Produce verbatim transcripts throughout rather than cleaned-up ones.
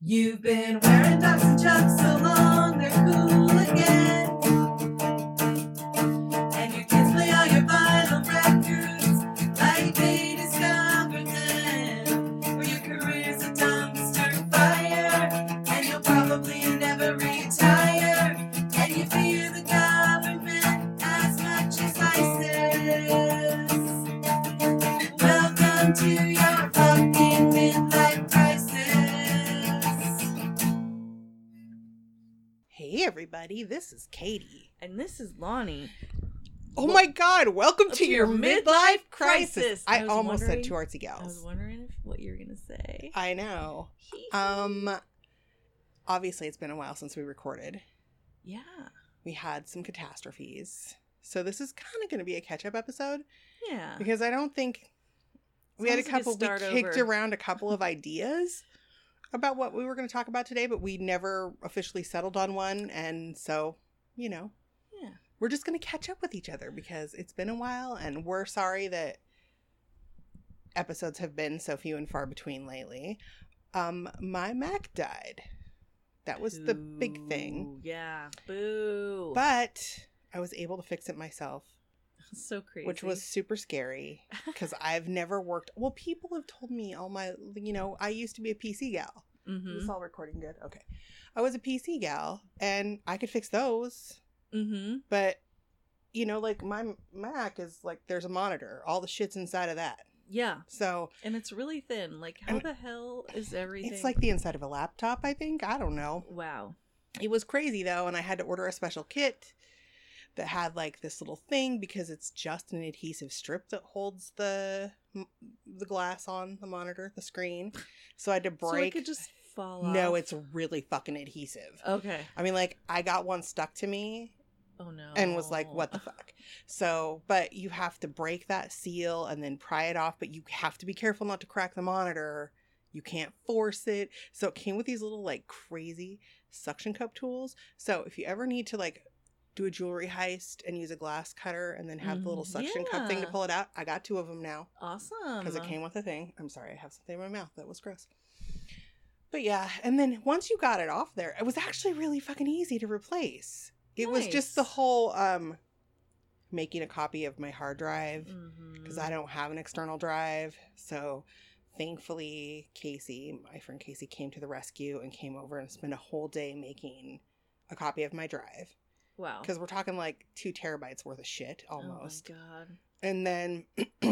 You've been wearing ducks and chucks so long, they're cool again. And your kids play all your vinyl records like they discovered them. Or your career's a dumpster fire, and you'll probably never retire. And you fear the government as much as ISIS. Welcome to your fucking midlife crisis. Hey everybody, this is Katie. And this is Lonnie. Oh my god, welcome to, to your, your midlife, midlife crisis. crisis. I, I was almost said wondering- two artsy I was gals. wondering if what you were gonna say. I know. Um, obviously it's been a while since we recorded. Yeah. We had some catastrophes. So this is kind of going to be a catch-up episode Yeah. because I don't think we As had a long as we couple, can we start kicked over. around a couple of ideas about what we were going to talk about today, but we never officially settled on one. And so, you know, Yeah. we're just going to catch up with each other because it's been a while and we're sorry that episodes have been so few and far between lately. Um, my Mac died. That was the big thing. Boo. Yeah. Boo. But I was able to fix it myself, so crazy. which was super scary because I've never worked. Well, people have told me all my, you know, I used to be a P C gal. Mm-hmm. Is this all recording good? Okay. I was a P C gal and I could fix those. Mm-hmm. But, you know, like my Mac is like, there's a monitor. All the shit's inside of that. Yeah. So And it's really thin. Like, how And the hell is everything? it's like the inside of a laptop, I think. I don't know. Wow. It was crazy though. And I had to order a special kit that had like this little thing because it's just an adhesive strip that holds the the glass on the monitor, the screen. So I had to break. So it could just fall off. No, it's really fucking adhesive. Okay. I mean, like, I got one stuck to me Oh no. and was like, what the fuck? So, but you have to break that seal and then pry it off, but you have to be careful not to crack the monitor. You can't force it. So it came with these little, like, crazy suction cup tools. So if you ever need to, like, do a jewelry heist and use a glass cutter and then have the little Mm, suction cup thing to yeah. pull it out, I got two of them now. Awesome. Because it came with a thing. I'm sorry, I have something in my mouth. That was gross. But yeah, and then once you got it off there, it was actually really fucking easy to replace. It was just the Nice. whole um making a copy of my hard drive because Mm-hmm. I don't have an external drive. So thankfully, Casey, my friend Casey, came to the rescue and came over and spent a whole day making a copy of my drive. Wow. Because we're talking like two terabytes worth of shit almost. Oh my god. And then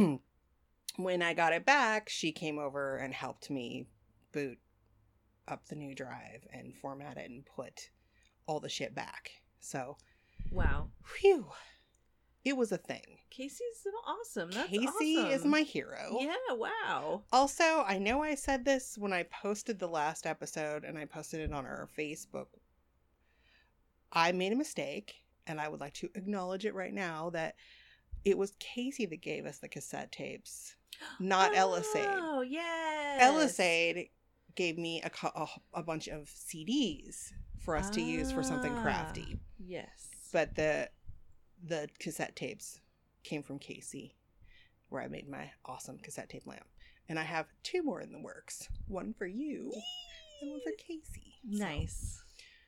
when I got it back, she came over and helped me boot up the new drive and format it and put all the shit back. So, Wow. whew, it was a thing. Casey's awesome. That's Casey awesome. is my hero. Yeah, wow. Also, I know I said this when I posted the last episode and I posted it on our Facebook. I made a mistake and I would like to acknowledge it right now that it was Casey that gave us the cassette tapes, not Ellisade. Oh, yes. Ellisade gave me a, co- a, a bunch of C Ds for us to use for something Ah, crafty. Yes. But the the cassette tapes came from Casey, where I made my awesome cassette tape lamp. And I have two more in the works. One for you and one for Casey. So- Nice.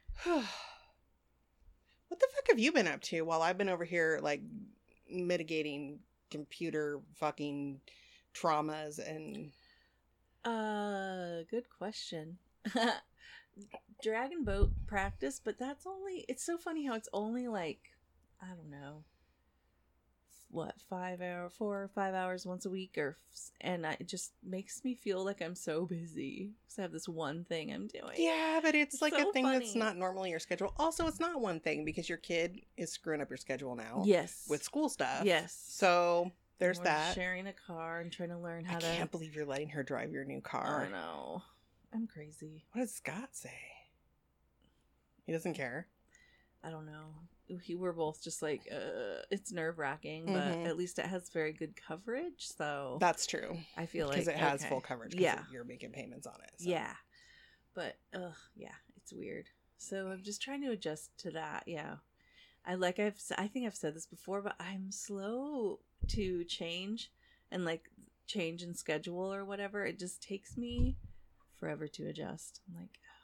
What the fuck have you been up to while I've been over here, like, mitigating computer fucking traumas and... Uh, good question. Dragon boat practice, but that's only, it's so funny how it's only like, I don't know, what, five hour, four or five hours once a week, or, and I, it just makes me feel like I'm so busy because I have this one thing I'm doing. Yeah, but it's, It's like so a thing that's funny. not normally your schedule. Also, it's not one thing because your kid is screwing up your schedule now Yes. with school stuff. Yes. So there's We're that. Sharing a car and trying to learn I how to. can't believe you're letting her drive your new car. I know. I'm crazy. What does Scott say? He doesn't care. I don't know. We were both just like, uh, it's nerve wracking, but Mhm. at least it has very good coverage. So That's true. I feel like Because it has okay. full coverage. 'cause Yeah. You're making payments on it. So. Yeah. But, ugh, yeah, it's weird. So I'm just trying to adjust to that. Yeah. I like I've s- I think I've said this before, but I'm slow to change and like change in schedule or whatever. It just takes me forever to adjust. I'm like,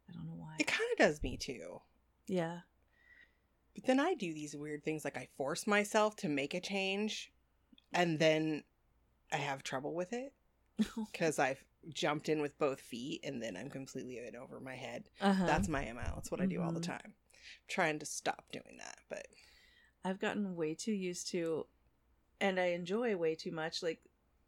I don't know why. It kind of does me too. Yeah. But then I do these weird things like I force myself to make a change and then I have trouble with it because I've jumped in with both feet and then I'm completely in over my head. Uh-huh. That's my M L. That's what I do all the Mhm. time. I'm trying to stop doing that, but I've gotten way too used to, and I enjoy way too much, like,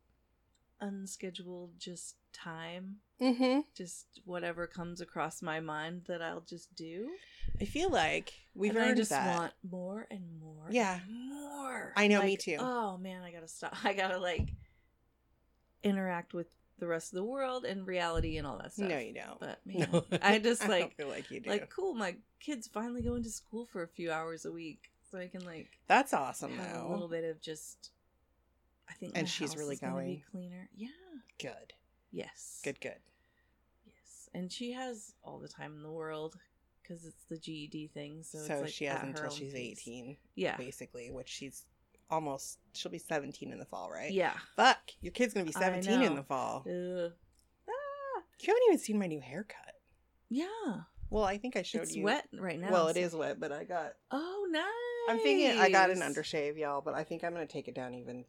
unscheduled just time. mm-hmm. Just whatever comes across my mind that I'll just do. I feel like we've and earned I just that. want more and more. Yeah. and more. I know, Like, me too. Oh man, I gotta stop. I gotta like interact with the rest of the world and reality and all that stuff. No, you don't. But man, No. I just I like don't feel like you do. like cool. My kids finally going to school for a few hours a week, so I can like That's awesome, have though. a little bit of just. I think And my she's house really is gonna going. be cleaner. Yeah. Good. Yes. Good, good. Yes, and she has all the time in the world because it's the G E D thing. So, So, it's like she has at her until own she's pace. eighteen, Yeah. basically, which she's almost, she'll be seventeen in the fall, right? Yeah. Fuck, your kid's going to be I seventeen in know. the fall. Ugh. Ah. You haven't even seen my new haircut. Yeah. Well, I think I showed It's you. wet right now. Well, it so- is wet, but I got. Oh, nice. I'm thinking I got an undershave, y'all, but I think I'm going to take it down even.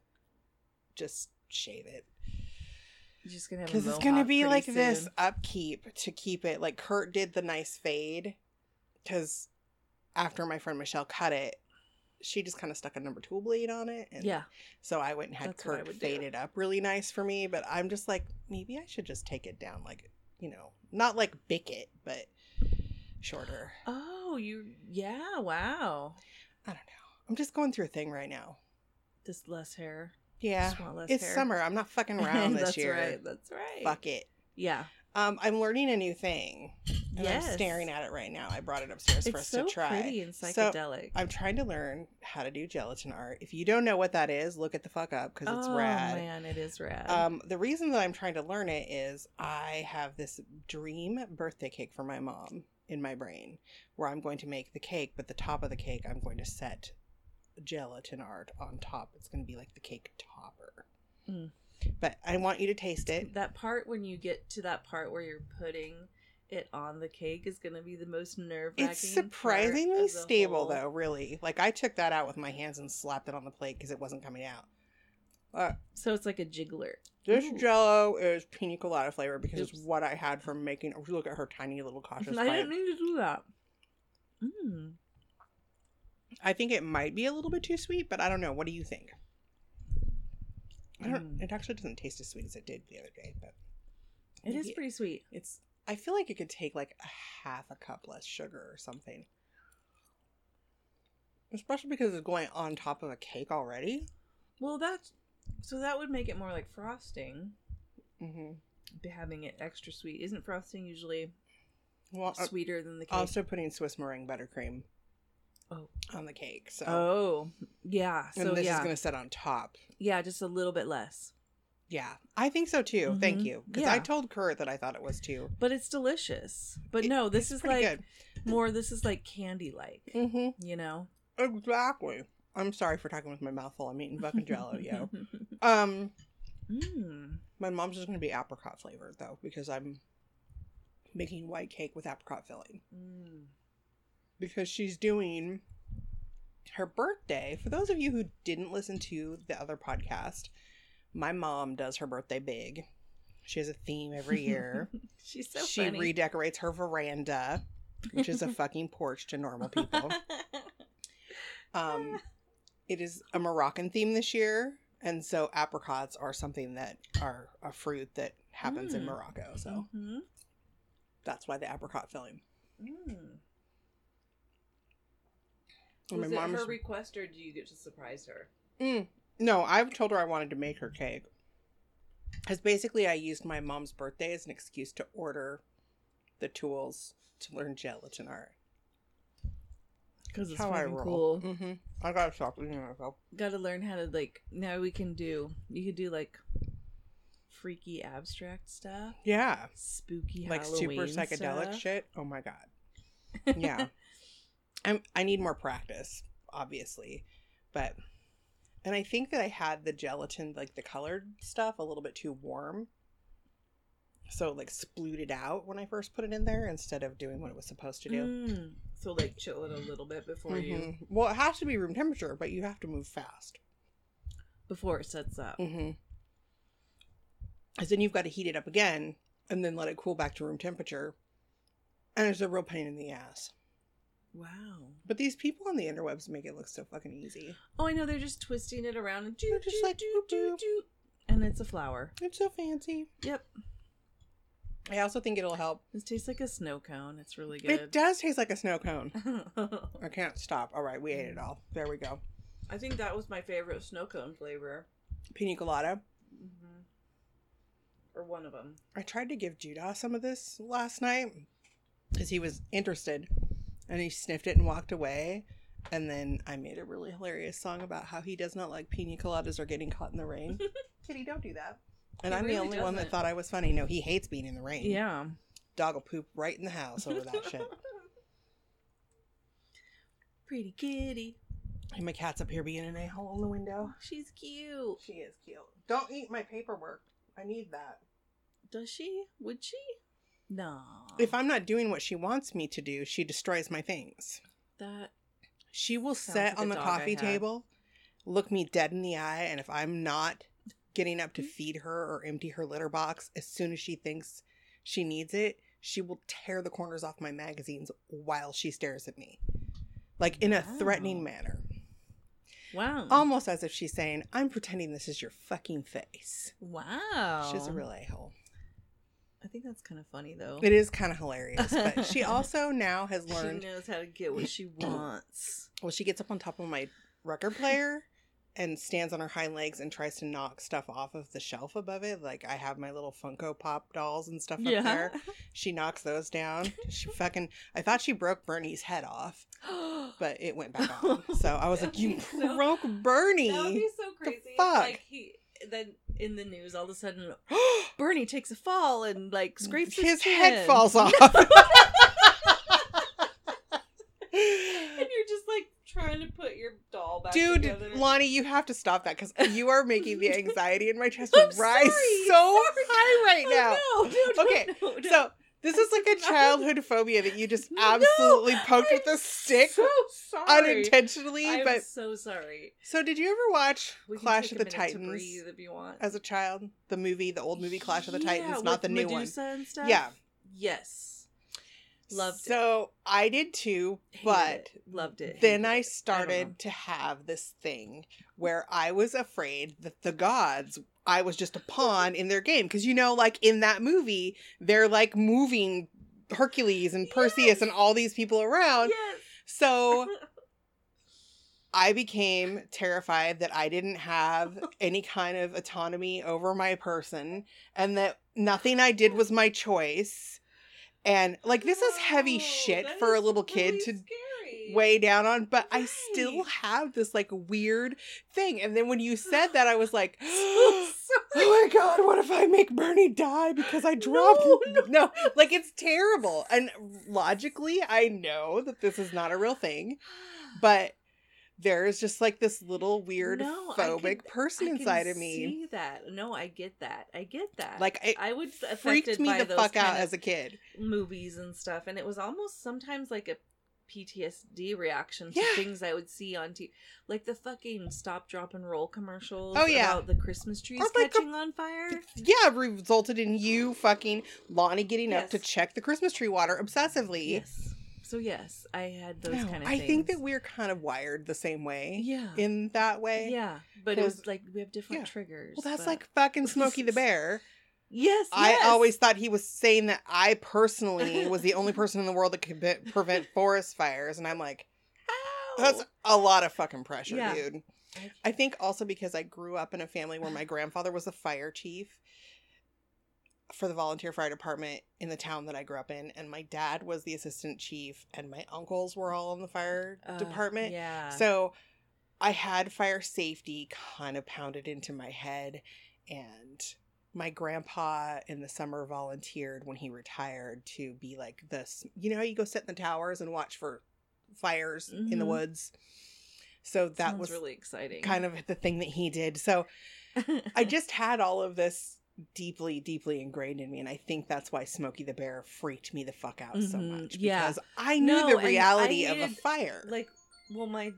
Just shave it. You're just gonna have a Because it's going to mohawk be pretty like this soon. upkeep to keep it. Like Kurt did the nice fade. Because after my friend Michelle cut it, she just kind of stuck a number two blade on it. And Yeah. So I went and had That's what I Kurt would fade do. it up really nice for me. But I'm just like, maybe I should just take it down. Like, you know, not like bick it, but shorter. Oh, you. Yeah. Wow. I don't know. I'm just going through a thing right now. This less hair. Yeah. Just want less It's hair. summer. I'm not fucking around this That's year. right. That's right. Fuck it. Yeah. Um, I'm learning a new thing. And Yes. I'm staring at it right now. I brought it upstairs for It's us so to try. pretty and So, psychedelic. I'm trying to learn how to do gelatin art. If you don't know what that is, look it the fuck up because it's oh rad. man, it is rad. Um, the reason that I'm trying to learn it is I have this dream birthday cake for my mom in my brain where I'm going to make the cake, but the top of the cake I'm going to set gelatin art on top. It's going to be like the cake topper. Mm. But I want you to taste it. That part when you get to that part where you're putting it on the cake is going to be the most nerve-wracking. It's surprisingly part of the stable whole- though, really. Like I took that out with my hands and slapped it on the plate because it wasn't coming out. Uh, So it's like a jiggler. this Ooh. Jello is pina colada flavor because Oops. it's what I had from making. Oh, look at her tiny little cautious I bite. didn't mean to do that. Mm. I think it might be a little bit too sweet, but I don't know. What do you think? I don't. Mm. It actually doesn't taste as sweet as it did the other day, but It is maybe pretty sweet. It's. I feel like it could take like a half a cup less sugar or something, especially because it's going on top of a cake already. Well, that's so that would make it more like frosting. Mm-hmm. Be having it extra sweet. Isn't frosting usually Well, uh, sweeter than the cake? also putting Swiss meringue buttercream Oh. on the cake. So, Oh, yeah. and So this yeah, is going to sit on top. yeah, just a little bit less, Yeah, I think so too. Thank Mhm. you, because I Yeah. told Kurt that I thought it was too. but it's delicious. But It- no, this it's is pretty like more. This is like candy like. Mm-hmm. You know. Exactly. I'm sorry for talking with my mouth full. I'm eating fucking Jello, yo. Um, mm. my mom's is going to be apricot flavored though, because I'm making white cake with apricot filling. Mm. Because she's doing her birthday. For those of you who didn't listen to the other podcast, my mom does her birthday big. She has a theme every year. She's so she funny. redecorates her veranda, which is a fucking porch to normal people. Um, it is a Moroccan theme this year, and so apricots are something that are a fruit that happens in Mm. Morocco. So Mhm. that's why the apricot filling. Mm. And Was my it mom's- her request, or do you get to surprise her? Mm. No, I've told her I wanted to make her cake. Because basically I used my mom's birthday as an excuse to order the tools to learn gelatin art. Because it's How I fucking roll. cool. Mm-hmm. I gotta stop eating myself. Got to learn how to like. Now we can do. You could do like freaky abstract stuff, Yeah. spooky Like Halloween super psychedelic stuff. shit. Oh my god. Yeah. I'm, I need more practice, obviously. But, and I think that I had the gelatin, like the colored stuff, a little bit too warm. So, like, spluted out when I first put it in there instead of doing what it was supposed to do. Mm. So, like, chill it a little bit before Mhm. you... Well, it has to be room temperature, but you have to move fast. Before it sets up. Mm-hmm. Because then you've got to heat it up again and then let it cool back to room temperature. And it's a real pain in the ass. Wow. But these people on the interwebs make it look so fucking easy. Oh, I know. They're just twisting it around and They're just like, do, do, doop, doop. do. And it's a flower. It's so fancy. Yep. I also think it'll help. This tastes like a snow cone. It's really good. It does taste like a snow cone. I can't stop. All right, we ate it all. There we go. I think that was my favorite snow cone flavor. Pina colada. Mm-hmm. Or one of them. I tried to give Judah some of this last night because he was interested, and he sniffed it and walked away. And then I made a really hilarious song about how he does not like pina coladas or getting caught in the rain. Kitty, don't do that. And He I'm really the only one that doesn't. thought I was funny. No, he hates being in the rain. Yeah. Dog will poop right in the house over that shit. Pretty kitty. And my cat's up here being an a-hole in the window. She's cute. She is cute. Don't eat my paperwork. I need that. Does she? Would she? No. If I'm not doing what she wants me to do, she destroys my things. That She will Sounds sit like a on the dog coffee I had. table, look me dead in the eye, and if I'm not getting up to feed her or empty her litter box, as soon as she thinks she needs it, she will tear the corners off my magazines while she stares at me. Like in a Wow. threatening manner. wow. Almost as if she's saying, I'm pretending this is your fucking face. wow. She's a real a-hole. I think that's kind of funny though. It is kind of hilarious, but she also now has learned. She knows how to get what she wants. Well, she gets up on top of my record player and stands on her hind legs and tries to knock stuff off of the shelf above it. Like I have my little Funko Pop dolls and stuff up Yeah. there. She knocks those down. She fucking. I thought she broke Bernie's head off, but it went back on. So I was like, That'd "You be so- broke Bernie." That would be so crazy. fuck? Like he then in the news all of a sudden Bernie takes a fall and like scrapes his, His chin. head falls off. And you're just like trying to put your doll back Dude, together. Lonnie, you have to stop that because you are making the anxiety in my chest I'm rise sorry, so sorry. high right now. Oh, no, no, Okay, no, no, no. So this is like a No. childhood phobia that you just No, absolutely poked with I'm a stick so sorry. unintentionally. I'm But so sorry. so, did you ever watch We can Clash take of a the minute to Titans breathe if you want. as a child? The movie, the old movie Clash of the Yeah, Titans, not with the new Medusa and stuff? Yeah. Yes. Loved it. So I did too, Hated but it. Loved it. then Hated I it. know. started to have this thing where I was afraid that the gods, I was just a pawn in their game. Because, you know, like in that movie, they're like moving Hercules and Perseus Yes. and all these people around. Yes. So I became terrified that I didn't have any kind of autonomy over my person and that nothing I did was my choice. And like, this is heavy No, shit that for a is little kid really to scary. weigh down on, but I still Right. have this like weird thing. And then when you said that, I was like, So oh sorry. my God, what if I make Bernie die because I dropped No, no, no, like it's terrible. And logically, I know that this is not a real thing, but there is just like this little weird No, I phobic can- person I can inside of me. See that? No, I get that. I get that. Like it I would freaked affected me by the those fuck out kind of as a kid. movies and stuff, and it was almost sometimes like a P T S D reaction to Yeah. things I would see on T V, like the fucking stop, drop, and roll commercials. Oh, yeah. about the Christmas trees Or like the- catching on fire. Yeah, resulted in you fucking Lonnie getting up Yes. to check the Christmas tree water obsessively. Yes. So yes, I had those No, kind of. I things. think that we're kind of wired the same way. Yeah. In that way. Yeah, but it was 'Cause- like we have different yeah. triggers. Well, that's but- like fucking Smokey the Bear. yes, I yes. always thought he was saying that I personally was the only person in the world that could be- prevent forest fires, and I'm like, How? that's a lot of fucking pressure, Yeah. dude. I think also because I grew up in a family where my grandfather was a fire chief for the volunteer fire department in the town that I grew up in, and my dad was the assistant chief, and my uncles were all in the fire Uh, department. Yeah. So I had fire safety kind of pounded into my head, and my grandpa in the summer volunteered when he retired to be like this. You know how you go sit in the towers and watch for fires in the Mhm. woods? So that Sounds was really exciting. kind of the thing that he did. So I just had all of this deeply, deeply ingrained in me. And I think that's why Smokey the Bear freaked me the fuck out so Mhm, much. yeah. Because I knew No, the and I reality of a hated, fire. Like, well, my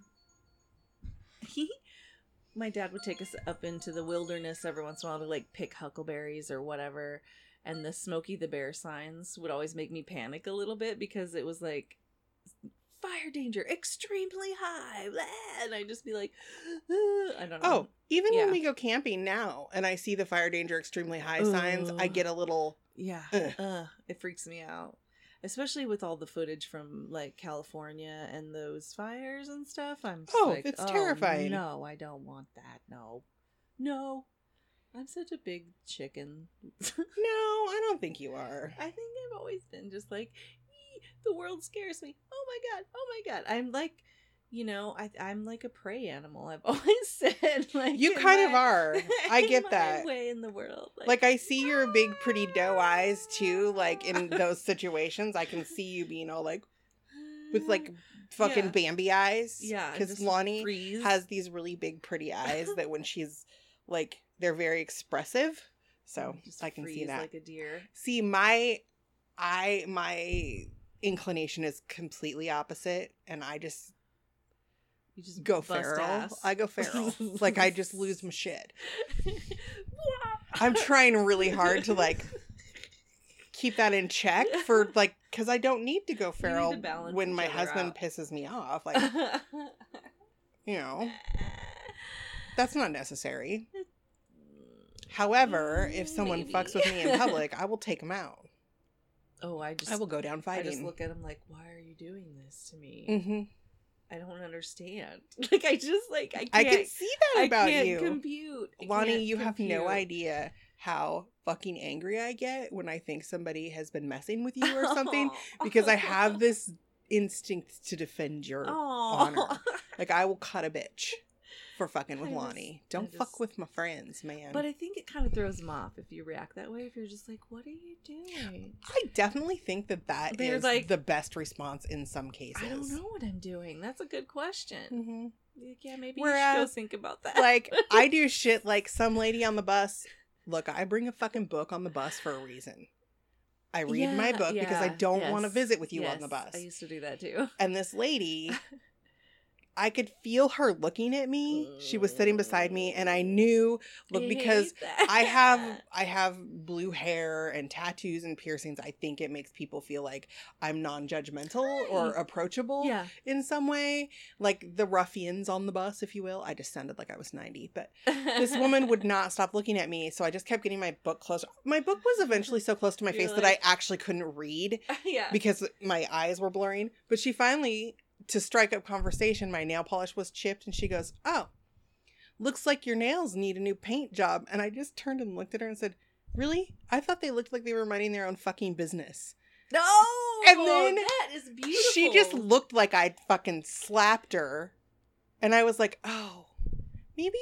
he, my dad would take us up into the wilderness every once in a while to like pick huckleberries or whatever, and the Smokey the Bear signs would always make me panic a little bit because it was like fire danger extremely high, blah, and I'd just be like, "Ugh," I don't know. Oh, even Yeah. when we go camping now and I see the fire danger extremely high signs, I Ugh. get a little, Yeah, Ugh. uh, it freaks me out, especially with all the footage from like California and those fires and stuff. I'm just Oh, like, it's oh, terrifying. No, I don't want that. No, no, I'm such a big chicken. no, I don't think you are. I think I've always been just like, "Ee, the world scares me. Oh my god, oh my god. I'm like, you know, I I'm like a prey animal. I've always said, like, You in kind of my- are. I in get my that. way in the world. Like, I see your big, pretty doe eyes, too. Like, in those situations, I can see you being all, like, with, like, fucking Yeah. Bambi eyes. Yeah, Because just Lonnie freeze. has these really big, pretty eyes that when she's, like, they're very expressive. So, Just I can see freeze that. like a deer. See, my, I, my inclination is completely opposite. And I just You just go bust feral. ass. I go feral. Like, I just lose my shit. I'm trying really hard to, like, keep that in check for, like, because I don't need to go need to feral balance when each my other husband out. pisses me off. Like, you know, that's not necessary. However, if someone Maybe. fucks with me in public, I will take him out. Oh, I just I will go down I fighting. just look at him like, why are you doing this to me? Mm-hmm. I don't understand. Like, I just like I can't. I can see that I about can't you. compute. I Lonnie, can't you have no compute. idea how fucking angry I get when I think somebody has been messing with you or something, because I have this instinct to defend your honor. Aw. Like, I will cut a bitch for fucking with I just- Lonnie. I Don't just- fuck with my friends, man. But I think it kind of throws him off if you react that way. If you're just like, "What are you doing?" I definitely think that that They're is like- the best response in some cases. I don't know what I'm doing. That's a good question. hmm Like, yeah, maybe you should Whereas, go think about that. Like, I do shit like some lady on the bus. Look, I bring a fucking book on the bus for a reason. I read my Yeah, book because I yeah, don't want to yes, visit with you on yes. the bus. I used to do that too. And this lady, I could feel her looking at me. She was sitting beside me, and I knew, look, I because hate that. I have I have blue hair and tattoos and piercings. I think it makes people feel like I'm non-judgmental or Right. approachable Yeah. in some way, like the ruffians on the bus, if you will. I just sounded like I was ninety, but this woman would not stop looking at me, so I just kept getting my book closer. My book was eventually so close to my You're face that like- I actually couldn't read yeah. because my eyes were blurring. But she finally, to strike up conversation, my nail polish was chipped, and she goes, "Oh, looks like your nails need a new paint job." And I just turned and looked at her and said, "Really? I thought they looked like they were minding their own fucking business." No. And then that is beautiful. She just looked like I'd fucking slapped her. And I was like, "Oh, maybe,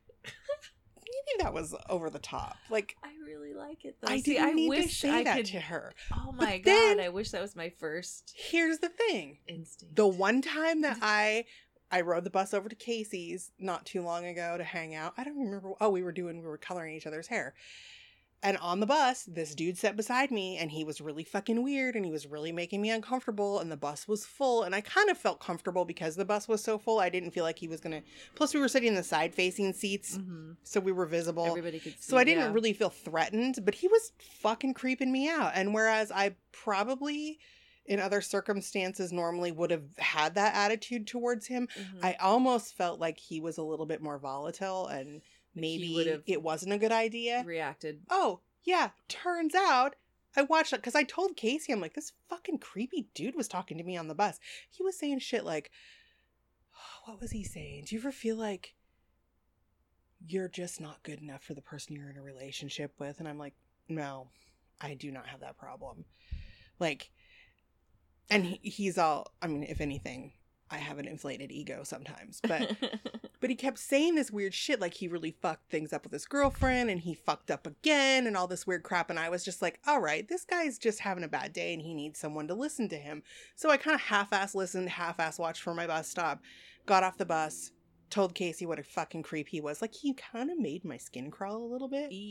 maybe that was over the top." Like, I really like it though. I See, didn't I need wish to say I that could. to her. Oh But my god! then- I wish that was my first Here's the thing. instinct. The one time that I I rode the bus over to Casey's not too long ago to hang out. I don't remember. Oh, we were doing we were coloring each other's hair. And on the bus, this dude sat beside me, and he was really fucking weird, and he was really making me uncomfortable, and the bus was full, and I kind of felt comfortable because the bus was so full. I didn't feel like he was gonna. Plus, we were sitting in the side-facing seats, hmm so we were visible. Everybody could see. So I didn't yeah. really feel threatened, but he was fucking creeping me out. And whereas I probably, in other circumstances, normally would have had that attitude towards him, Mhm. I almost felt like he was a little bit more volatile, and maybe would've it wasn't a good idea. reacted. Oh, yeah, turns out I watched it because I told Casey, I'm like, this fucking creepy dude was talking to me on the bus. He was saying shit like, what was he saying? Do you ever feel like you're just not good enough for the person you're in a relationship with? And I'm like, no, I do not have that problem. Like, and he, he's all, I mean, if anything, I have an inflated ego sometimes, but but he kept saying this weird shit, like he really fucked things up with his girlfriend, and he fucked up again, and all this weird crap. And I was just like, all right, this guy's just having a bad day, and he needs someone to listen to him. So I kind of half-ass listened, half-ass watched for my bus stop, got off the bus, told Casey what a fucking creep he was. Like, he kind of made my skin crawl a little bit. E.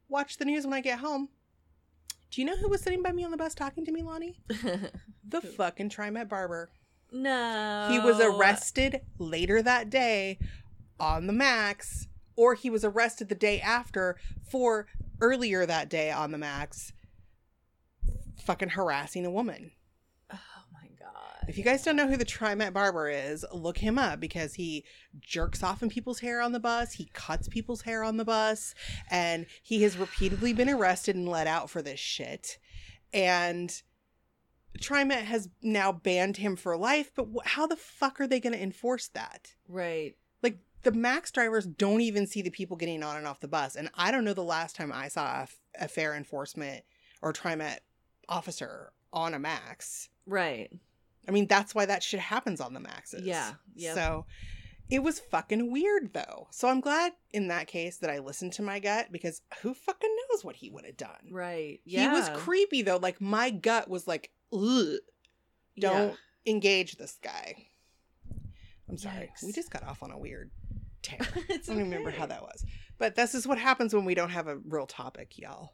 watch the news when I get home. Do you know who was sitting by me on the bus talking to me, Lonnie? The fucking TriMet barber. No. He was arrested later that day on the Max, or he was arrested the day after for earlier that day on the Max fucking harassing a woman. Oh my God. If you guys don't know who the TriMet barber is, look him up because he jerks off in people's hair on the bus. He cuts people's hair on the bus. And he has repeatedly been arrested and let out for this shit. And TriMet has now banned him for life. But wh- how the fuck are they going to enforce that? Right. Like, the Max drivers don't even see the people getting on and off the bus. And I don't know the last time I saw a, f- a fair enforcement or TriMet officer on a Max. Right. I mean, that's why that shit happens on the Maxes. Yeah. Yeah. So it was fucking weird, though. So I'm glad in that case that I listened to my gut, because who fucking knows what he would have done. Right. Yeah. He was creepy, though. Like, my gut was like, ugh, don't engage this guy. I'm sorry. Yikes. We just got off on a weird tear. It's I don't even remember okay. how that was. But this is what happens when we don't have a real topic, y'all.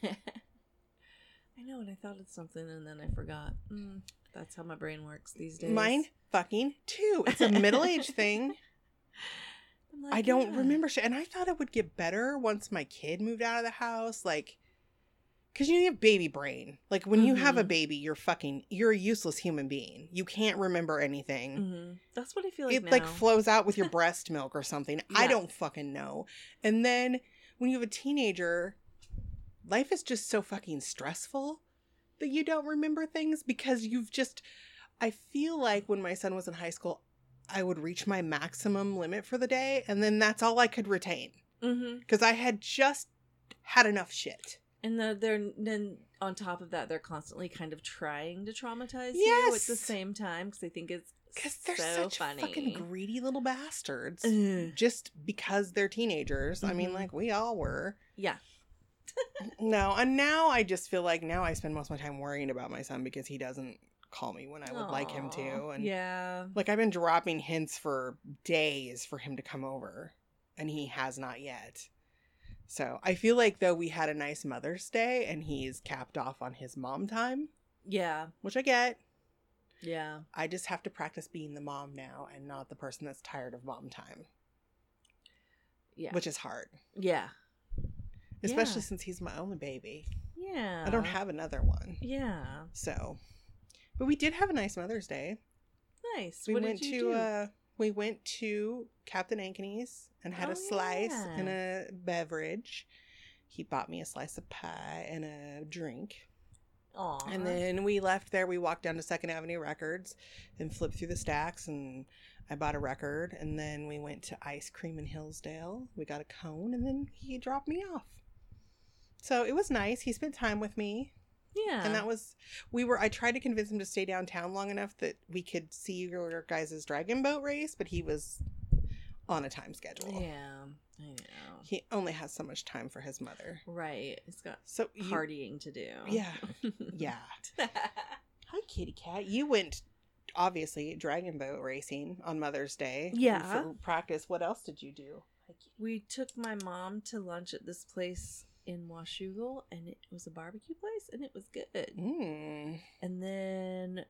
I know, and I thought it's something, and then I forgot. Mm, that's how my brain works these days. Mine fucking too. It's a middle-age thing. I'm like, I don't yeah. remember shit. And I thought it would get better once my kid moved out of the house. Like, because you have baby brain. Like, when you have a Mhm. baby, you're fucking, you're a useless human being. You can't remember anything. Mhm. That's what I feel like It, now. like, flows out with your breast milk or something. I Yeah. don't fucking know. And then when you have a teenager, life is just so fucking stressful that you don't remember things because you've just, I feel like when my son was in high school, I would reach my maximum limit for the day, and then that's all I could retain. Mm-hmm. Because I had just had enough shit. And the, they're then on top of that, they're constantly kind of trying to traumatize you Yes. at the same time because they think it's Because they're so such funny. fucking greedy little bastards. Ugh. Just because they're teenagers. I mean, Mhm. like, we all were. Yeah. No, and now I just feel like now I spend most of my time worrying about my son because he doesn't call me when I would like him to. Aw, And yeah. like, I've been dropping hints for days for him to come over, and he has not yet. So I feel like, though, we had a nice Mother's Day and he's capped off on his mom time, Yeah. which I get. Yeah. I just have to practice being the mom now and not the person that's tired of mom time, Yeah. which is hard, yeah. especially Yeah. since he's my only baby. Yeah. I don't have another one. Yeah. So, but we did have a nice Mother's Day. Nice. We what went did you to do? uh we went to Captain Ankeny's and had Oh, a slice yeah. and a beverage. He bought me a slice of pie and a drink. Aw. And then we left there. We walked down to Second Avenue Records and flipped through the stacks, and I bought a record. And then we went to Ice Cream in Hillsdale. We got a cone, and then he dropped me off. So it was nice. He spent time with me. yeah. And that was, we were, I tried to convince him to stay downtown long enough that we could see your guys' dragon boat race, but he was on a time schedule. Yeah. I know. He only has so much time for his mother. Right. It's got So, you, partying to do. yeah, yeah. Hi, kitty cat. You went, obviously, dragon boat racing on Mother's Day. Yeah. For practice. What else did you do? Hi, kitty. We took my mom to lunch at this place in Washougal, and it was a barbecue place, and it was good. Mm. And then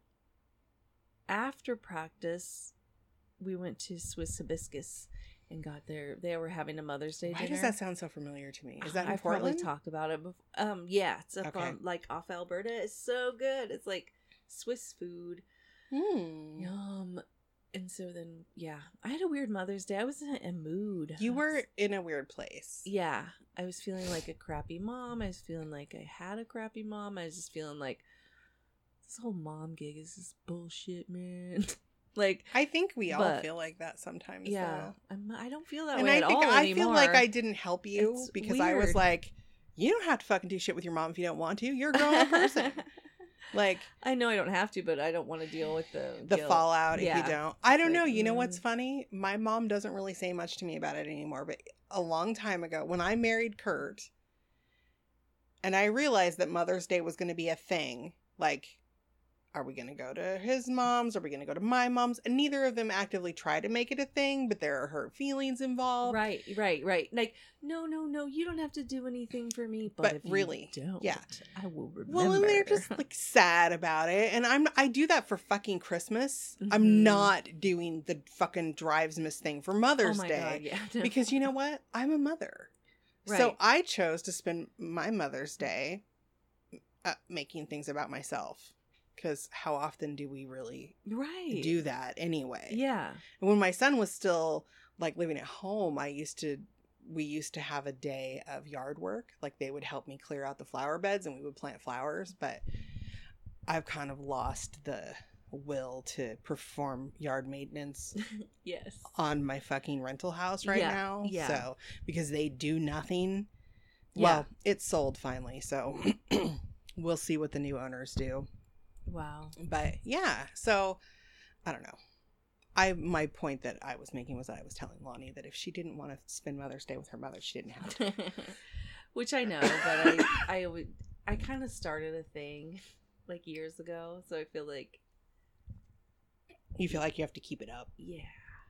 after practice, we went to Swiss Hibiscus and got there. They were having a Mother's Day Why dinner. does that sound so familiar to me? Is that in I've Portland? probably talked about it before. Um, yeah, it's up Okay. on like off Alberta. It's so good. It's like Swiss food. Mm. Yum. And so then, yeah, I had a weird Mother's Day. I was in a mood. You I were was- in a weird place. yeah, I was feeling like a crappy mom. I was feeling like I had a crappy mom. I was just feeling like this whole mom gig is just bullshit, man. like, I think we all But- feel like that sometimes. yeah, though. I'm, I don't feel that And way I at think all I anymore. feel like I didn't help you It's because I was weird. like, you don't have to fucking do shit with your mom if you don't want to. You're a grown up person. Like I know I don't have to, but I don't want to deal with the the guilt. fallout if Yeah. you don't. I don't It's know. like, You know what's mm. funny? My mom doesn't really say much to me about it anymore. But a long time ago, when I married Kurt, and I realized that Mother's Day was going to be a thing, like are we going to go to his mom's? Are we going to go to my mom's? And neither of them actively try to make it a thing, but there are hurt feelings involved. Right, right, right. Like, no, no, no, you don't have to do anything for me. But, But if really, you don't, yeah. I will remember. Well, and they're just like sad about it. And I'm I do that for fucking Christmas. Mhm. I'm not doing the fucking drives miss thing for Mother's oh my Day. God, yeah. No. Because you know what? I'm a mother. So Right. I chose to spend my Mother's Day uh, making things about myself. Because how often do we really right. do that anyway? Yeah. And when my son was still like living at home, I used to, we used to have a day of yard work. Like they would help me clear out the flower beds and we would plant flowers. But I've kind of lost the will to perform yard maintenance Yes. on my fucking rental house right Yeah, now. yeah. So, because they do nothing. Yeah. Well, it's sold finally. So we'll see what the new owners do. Wow. But yeah, so I don't know. I my point that I was making was that I was telling Lonnie that if she didn't want to spend Mother's Day with her mother, she didn't have to. Which I know, but I I would I kind of started a thing like years ago, so I feel like You feel like you have to keep it up. yeah.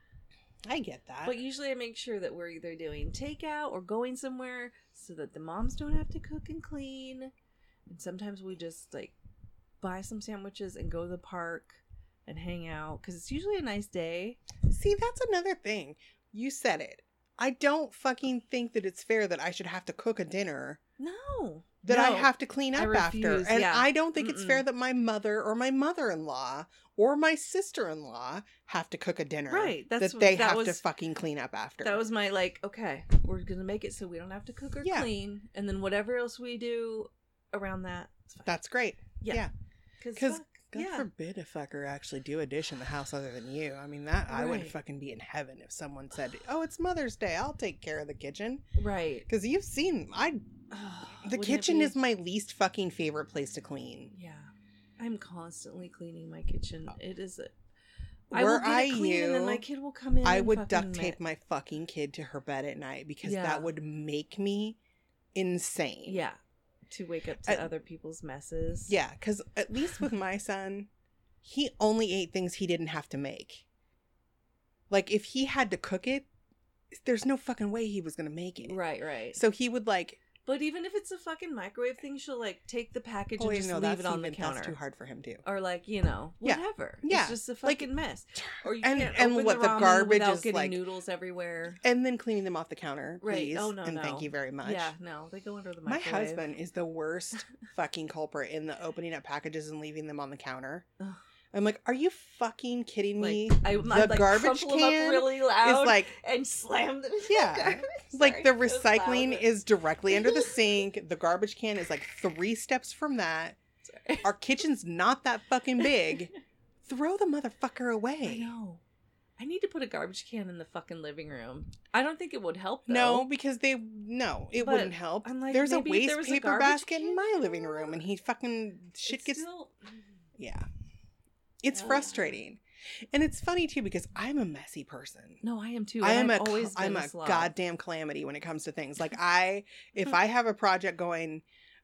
I get that. But usually I make sure that we're either doing takeout or going somewhere so that the moms don't have to cook and clean. And sometimes we just like buy some sandwiches and go to the park and hang out because it's usually a nice day. See, that's another thing. You said it. I don't fucking think that it's fair that I should have to cook a dinner No. that no. I have to clean I up after. refuse, And yeah. I don't think it's Mm-mm. fair that my mother or my mother-in-law or my sister-in-law have to cook a dinner Right, that's that what- they that have to was- fucking clean up after. That was my like, okay, we're gonna make it so we don't have to cook or Yeah. clean, and then whatever else we do around that, it's fine. That's great. yeah, yeah. Because fuck, God yeah. forbid a fucker actually do a dish in the house other than you. I mean, that I would Right. fucking be in heaven if someone said, "Oh, it's Mother's Day. I'll take care of the kitchen." right. Because you've seen, I Ugh, the wouldn't it kitchen be- is my least fucking favorite place to clean. Yeah, I'm constantly cleaning my kitchen. It is a. I Were will get I it clean, and then you, my kid will come in. I and would fucking duct tape ma- my fucking kid to her bed at night because Yeah. that would make me insane. Yeah, to wake up to I- other people's messes. Yeah, because at least with my son, he only ate things he didn't have to make. Like, if he had to cook it, there's no fucking way he was going to make it. right, right. So he would, like, But even if it's a fucking microwave thing, she'll like take the package oh, and wait, just no, leave that's it on the even- counter. That's too hard for him, too. Or like, you know, Yeah. whatever. Yeah. It's just a Like, fucking mess. Or you and- can't and open what the, the ramen garbage without is getting like- noodles everywhere. And then cleaning them off the counter, Right. please. Oh, no, and no. thank you very much. Yeah, no, they go under the My microwave. husband is the worst fucking culprit in the opening up packages and leaving them on the counter. Ugh. I'm like, are you fucking kidding me? Like, I, the I'd, like, garbage crumple them up can really is loud like, and slam them. in the yeah, garbage. like the Sorry, it was recycling loud. is directly under the sink. The garbage can is like three steps from that. Sorry. Our kitchen's not that fucking big. Throw the motherfucker I away. know. I need to put a garbage can in the fucking living room. I don't think it would help though. No, because they no, it But wouldn't help. I'm like, There's a maybe if waste there was a paper garbage basket in can my there. living room, and he fucking shit It's gets still... yeah. It's Ugh. frustrating, and it's funny too because I'm a messy person. No, I am too. I am and a I've always I'm been a slob. goddamn calamity when it comes to things. Like I, if I have a project going,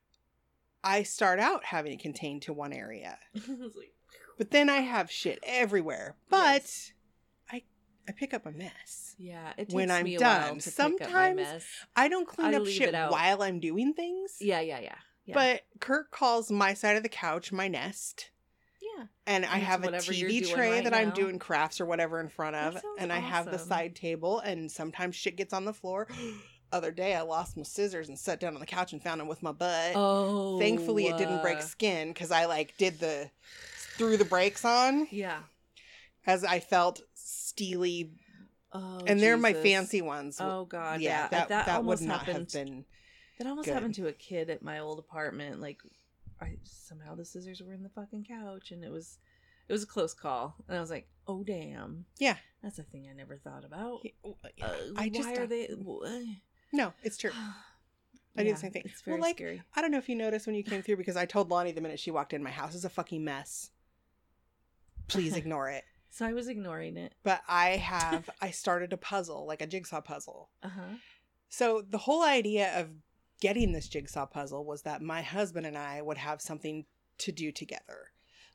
I start out having it contained to one area, It's like, but then I have shit everywhere. But Yes. I I pick up a mess. yeah, it takes When I'm me a done. while to pick up my Sometimes mess. I don't clean I up leave shit it out. while I'm doing things. Yeah, yeah, yeah. yeah. But Kurt calls my side of the couch my nest. yeah, And I And have a whatever T you're V doing tray right that I'm now. doing crafts or whatever in front of. That sounds And I have the awesome. side table, and sometimes shit gets on the floor. Other day, I lost my scissors and sat down on the couch and found them with my butt. oh, Thankfully, it didn't break uh, skin because I like did the threw the brakes on Yeah. as I felt steely, Oh, and they're my Jesus. fancy ones. Oh God, yeah, yeah. that that, would almost not happened. have been. That almost good. happened to a kid at my old apartment. Like, I somehow the scissors were in the fucking couch, and it was, it was a close call. And I was like, oh damn. Yeah. That's a thing I never thought about. Uh, Uh, I just why are don't- they? wh- No, it's true. I do the same thing. It's Well, very like, scary. I don't know if you noticed when you came through because I told Lonnie the minute she walked in, my house is a fucking mess. Please ignore it. So I was ignoring it. But I have, I started a puzzle, like a jigsaw puzzle. Uh huh. So the whole idea of getting this jigsaw puzzle was that my husband and I would have something to do together.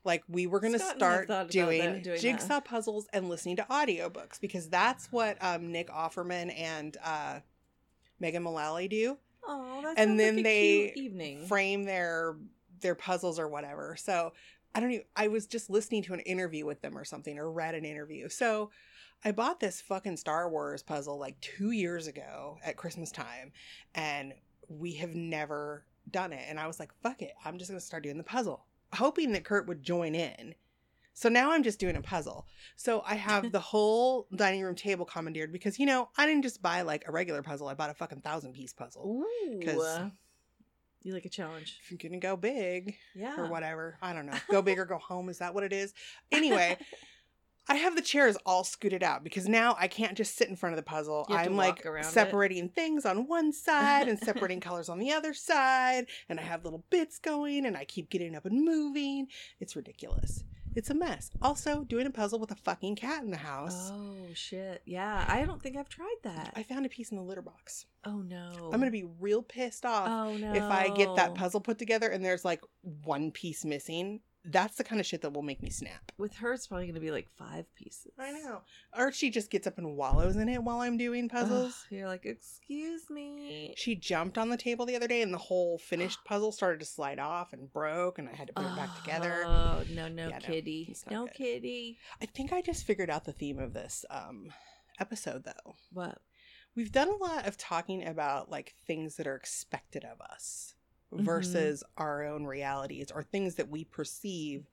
Like, we were going to Scott and I have start thought about doing, that- doing jigsaw puzzles and listening to audiobooks, because that's what um, Nick Offerman and uh, Megan Mullally do. Oh, that And sounds then like a they cute evening. frame their their puzzles or whatever. So I don't even, I was just listening to an interview with them or something, or read an interview. So I bought this fucking Star Wars puzzle like two years ago at Christmas time, and we have never done it. And I was like, fuck it, I'm just gonna start doing the puzzle, hoping that Kurt would join in. So now I'm just doing a puzzle. So I have the whole dining room table commandeered, because, you know, I didn't just buy like a regular puzzle. I bought a fucking thousand piece puzzle. Ooh. 'Cause- You like a challenge. If you're gonna go big Yeah. or whatever, I don't know. Go big or go home. Is that what it is? Anyway, I have the chairs all scooted out, because now I can't just sit in front of the puzzle. You have to I'm walk like around it. separating things on one side and separating colors on the other side. And I have little bits going, and I keep getting up and moving. It's ridiculous. It's a mess. Also, doing a puzzle with a fucking cat in the house. Oh shit. Yeah. I don't think I've tried that. I found a piece in the litter box. Oh no. I'm going to be real pissed off Oh no. if I get that puzzle put together and there's like one piece missing. That's the kind of shit that will make me snap. With her, it's probably gonna be like five pieces. I know. Or she just gets up and wallows in it while I'm doing puzzles. Ugh, you're like, excuse me. She jumped on the table the other day, and the whole finished puzzle started to slide off and broke, and I had to put it back together. Oh no, no, Yeah, no, kitty, it's not no, good. kitty. I think I just figured out the theme of this um, episode, though. What? We've done a lot of talking about like things that are expected of us Mhm. versus our own realities, or things that we perceive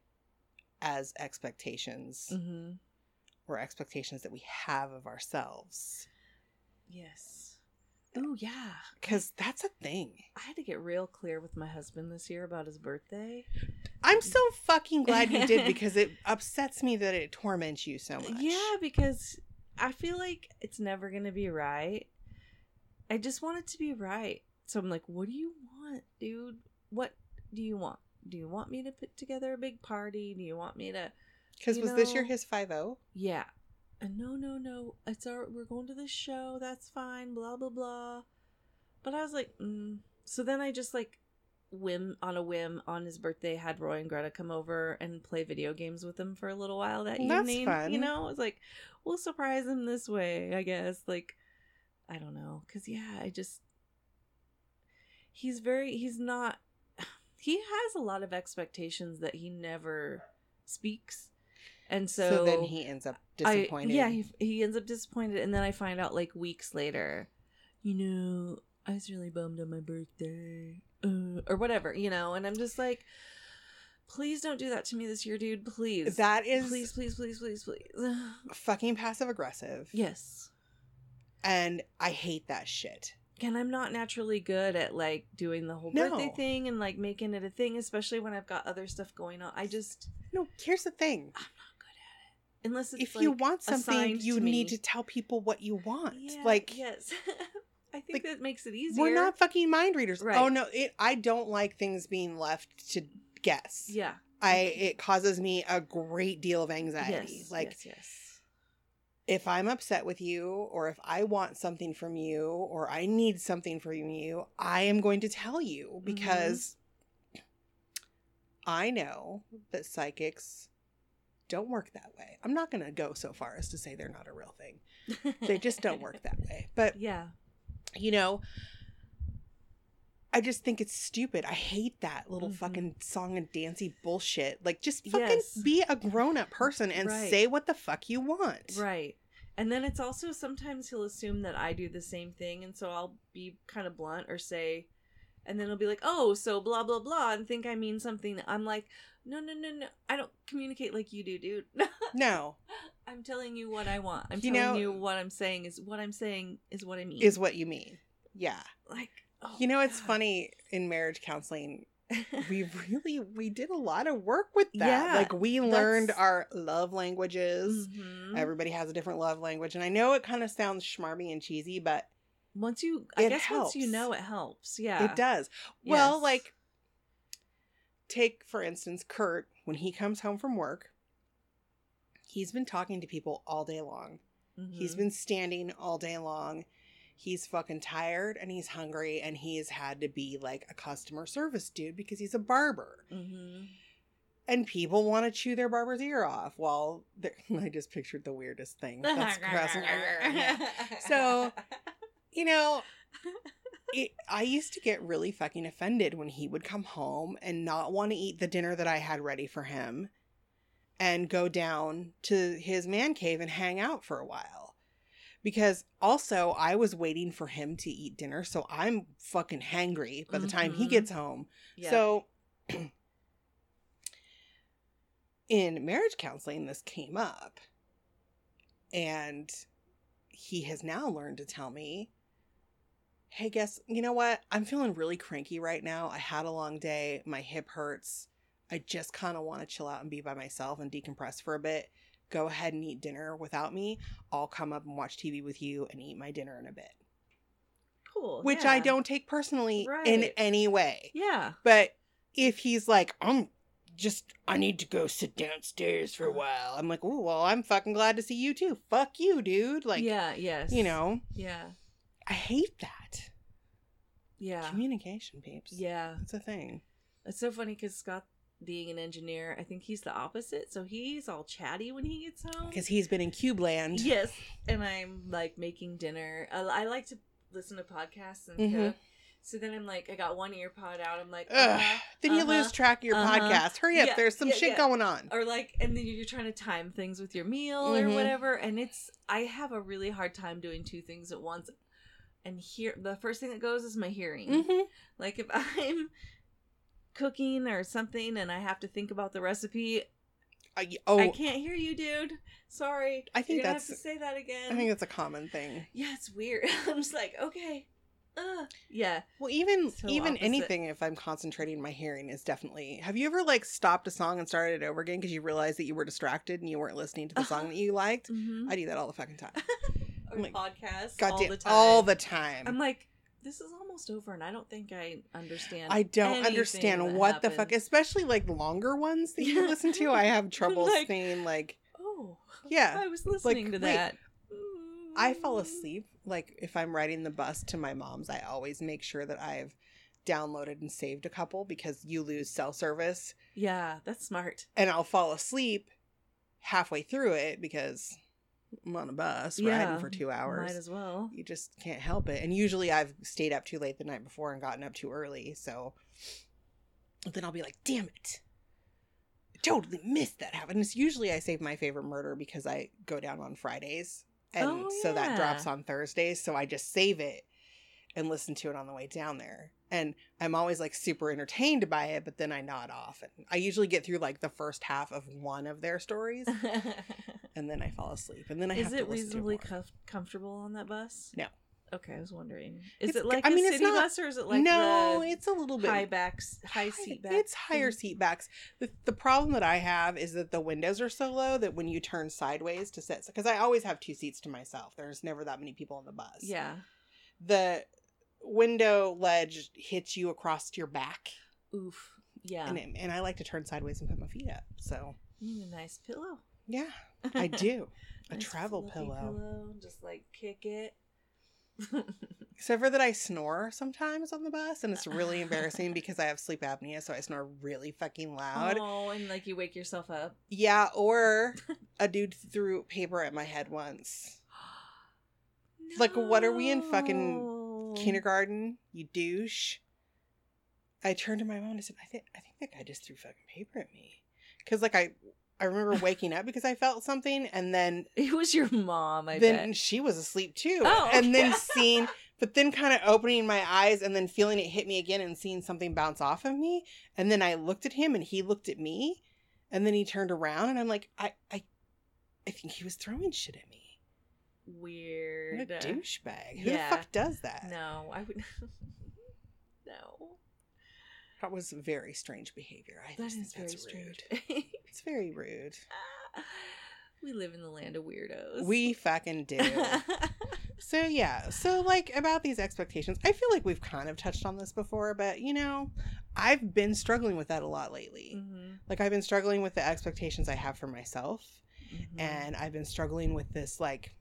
as expectations, Mm-hmm. or expectations that we have of ourselves. Yes. Oh yeah. Because that's a thing. I had to get real clear with my husband this year about his birthday. I'm so fucking glad you did, because it upsets me that it torments you so much. Yeah, because I feel like it's never gonna be right. I just want it to be right. So I'm like, what do you want, dude? What do you want? Do you want me to put together a big party? Do you want me to? Because You was this year know- his five oh? Yeah. And no, no, no. It's our. We're going to this show. That's fine. Blah blah blah. But I was like, mm. So then I just like, whim on a whim on his birthday had Roy and Greta come over and play video games with him for a little while that That's evening. fun. You know, I was like, we'll surprise him this way, I guess. Like, I don't know, cause yeah, I just. He's very. He's not. He has a lot of expectations that he never speaks. And so, So, then he ends up disappointed. I, yeah, he, he ends up disappointed. And then I find out like weeks later, you know, I was really bummed on my birthday. Uh, or whatever, you know. And I'm just like, please don't do that to me this year, dude. Please. That is Please, please, please, please, please. fucking passive aggressive. Yes. And I hate that shit. And I'm not naturally good at like doing the whole No. birthday thing and like making it a thing, especially when I've got other stuff going on. I just, No, here's the thing. I'm not good at it. Unless it's If you like, want something, assigned you to me. need to tell people what you want. Yeah, like, yes. I think like, that makes it easier. we're not fucking mind readers. Right. Oh, no. It, I don't like things being left to guess. Yeah. I It causes me a great deal of anxiety. Yes. like, yes, yes. if I'm upset with you, or if I want something from you, or I need something from you, I am going to tell you, because I know that psychics don't work that way. I'm not going to go so far as to say they're not a real thing. They just don't work that way. But, Yeah. you know, I just think it's stupid. I hate that little Mhm. fucking song and dancey bullshit. Like, just fucking Yes. be a grown-up person and Right. say what the fuck you want. Right. And then it's also sometimes he'll assume that I do the same thing. And so I'll be kind of blunt or say, and then he'll be like, oh, so blah, blah, blah, and think I mean something. I'm like, no, no, no, no. I don't communicate like you do, dude. No. I'm telling you what I want. I'm You telling know- you what I'm saying is what I'm saying is what I mean. Is what you mean. Yeah. like, oh, You know, it's God. funny, in marriage counseling, we really, we did a lot of work with that. Yeah, like, we learned that's- our love languages. Mhm. Everybody has a different love language. And I know it kind of sounds schmarmy and cheesy, but Once you, I It guess once you helps. know, it helps. Yeah. it does. Well, Yes. like, take, for instance, Kurt, when he comes home from work, he's been talking to people all day long. He's Mhm. been standing all day long. He's fucking tired and he's hungry, and he's had to be like a customer service dude because he's a barber. Mhm. and people want to chew their barber's ear off while they're... I just pictured the weirdest thing. That's gross. Yeah. So, you know, it, I used to get really fucking offended when he would come home and not want to eat the dinner that I had ready for him and go down to his man cave and hang out for a while. Because also I was waiting for him to eat dinner, so I'm fucking hangry by the time Mm-hmm. he gets home. Yep. So in marriage counseling, this came up, and he has now learned to tell me, hey, guess, you know what? I'm feeling really cranky right now. I had a long day. My hip hurts. I just kind of want to chill out and be by myself and decompress for a bit. Go ahead and eat dinner without me. I'll come up and watch T V with you and eat my dinner in a bit. Cool. Which yeah. I don't take personally Right. in any way. Yeah. But if he's like, I'm just, I need to go sit downstairs for a while. I'm like, oh, well, I'm fucking glad to see you too. Fuck you, dude. Like, yeah. Yes. you know, Yeah. I hate that. Yeah. Communication, peeps. Yeah. It's a thing. It's so funny because Scott, being an engineer, I think he's the opposite. So he's all chatty when he gets home. Because he's been in Cube Land. Yes. And I'm like making dinner. I, I like to listen to podcasts and Mhm. cook. So then I'm like, I got one ear pod out. I'm like, Ugh. uh-huh, Then you uh-huh, lose track of your uh-huh. podcast. Hurry up. Yeah, There's some yeah, shit yeah. going on. Or like, and then you're trying to time things with your meal Mhm. or whatever. And it's, I have a really hard time doing two things at once. And here, the first thing that goes is my hearing. Mm-hmm. Like if I'm cooking or something and I have to think about the recipe, I, oh, I can't hear you, dude. Sorry. I think You're gonna that's- have to say that again. I think that's a common thing. Yeah, it's weird. I'm just like, okay. Uh, yeah. Well, even So even opposite. anything, if I'm concentrating, my hearing is definitely. Have you ever like stopped a song and started it over again because you realized that you were distracted and you weren't listening to the song that you liked? Mm-hmm. I do that all the fucking time. Or like, podcasts Goddamn, all the time. all the time. I'm like, this is almost over, and I don't think I understand. I don't anything understand that what the fuck, happened. especially like longer ones that you Yeah. listen to. I have trouble Like- seeing like. Oh, Yeah, I was listening to wait, that. I fall asleep. Like if I'm riding the bus to my mom's, I always make sure that I've downloaded and saved a couple because you lose cell service, Yeah, that's smart. and I'll fall asleep halfway through it because I'm on a bus Yeah, riding for two hours. Might as well. You just can't help it. And usually I've stayed up too late the night before and gotten up too early, so then I'll be like, damn it. I totally missed that happen. It's usually I save My Favorite Murder because I go down on Fridays. And Oh, so that yeah. drops on Thursdays. So I just save it and listen to it on the way down there. And I'm always like super entertained by it, but then I nod off. And I usually get through like the first half of one of their stories and then I fall asleep. And then I Is have it to listen reasonably to more. comf- comfortable on that bus? No. Okay, I was wondering. Is It's- it like I a mean, it's city not- bus or is it like no, the it's a little bit high backs, high seat back? It's higher seat backs. The, the problem that I have is that the windows are so low that when you turn sideways to sit, because I always have two seats to myself. There's never that many people on the bus. Yeah. The window ledge hits you across your back, Oof. Yeah. and it, and I like to turn sideways and put my feet up. So You need a nice pillow. yeah, I do a Nice travel fluffy pillow. Just like kick it. Except for that, I snore sometimes on the bus, and it's really embarrassing because I have sleep apnea, so I snore really fucking loud. Oh, and like you wake yourself up. Yeah, or a dude threw paper at my head once. Like, what are we in fucking No. Kindergarten, you douche. I turned to my mom and I said, I think I think that guy just threw fucking paper at me. Because, like, I I remember waking up because I felt something, and then It was your mom, I then bet. she was asleep too. Oh, And then okay. seeing, but then kind of opening my eyes and then feeling it hit me again and seeing something bounce off of me. And then I looked at him and he looked at me, and then he turned around and I'm like, I I, I think he was throwing shit at me. Weird. What a douchebag. Who Yeah. the fuck does that? No, I would. No. That was very strange behavior. I That just is think very that's strange. rude. It's very rude. We live in the land of weirdos. We fucking do. So yeah, so like about these expectations, I feel like we've kind of touched on this before, but you know, I've been struggling with that a lot lately. Mhm. Like I've been struggling with the expectations I have for myself, Mhm. and I've been struggling with this like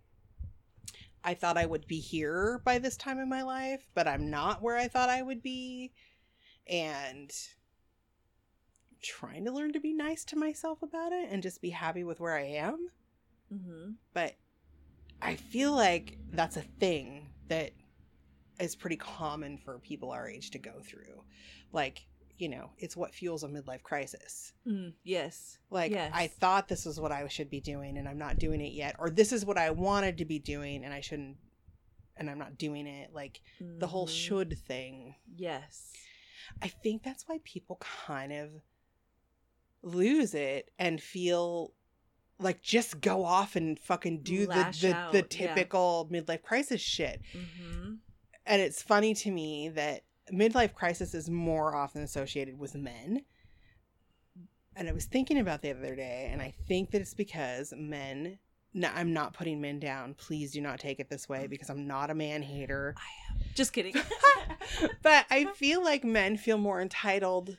I thought I would be here by this time in my life, but I'm not where I thought I would be. And trying to learn to be nice to myself about it and just be happy with where I am. Mm-hmm. But I feel like that's a thing that is pretty common for people our age to go through. Like, you know, it's what fuels a midlife crisis. Mm, yes. Like, Yes. I thought this was what I should be doing and I'm not doing it yet. Or this is what I wanted to be doing and I shouldn't, and I'm not doing it. Like, the whole Mhm. should thing. Yes. I think that's why people kind of lose it and feel like just go off and fucking do the, Lash the, out, the yeah. typical midlife crisis shit. Mm-hmm. And it's funny to me that midlife crisis is more often associated with men. And I was thinking about the other day, and I think that it's because men, no, I'm not putting men down. Please do not take it this way because I'm not a man hater. I am. Just kidding. But I feel like men feel more entitled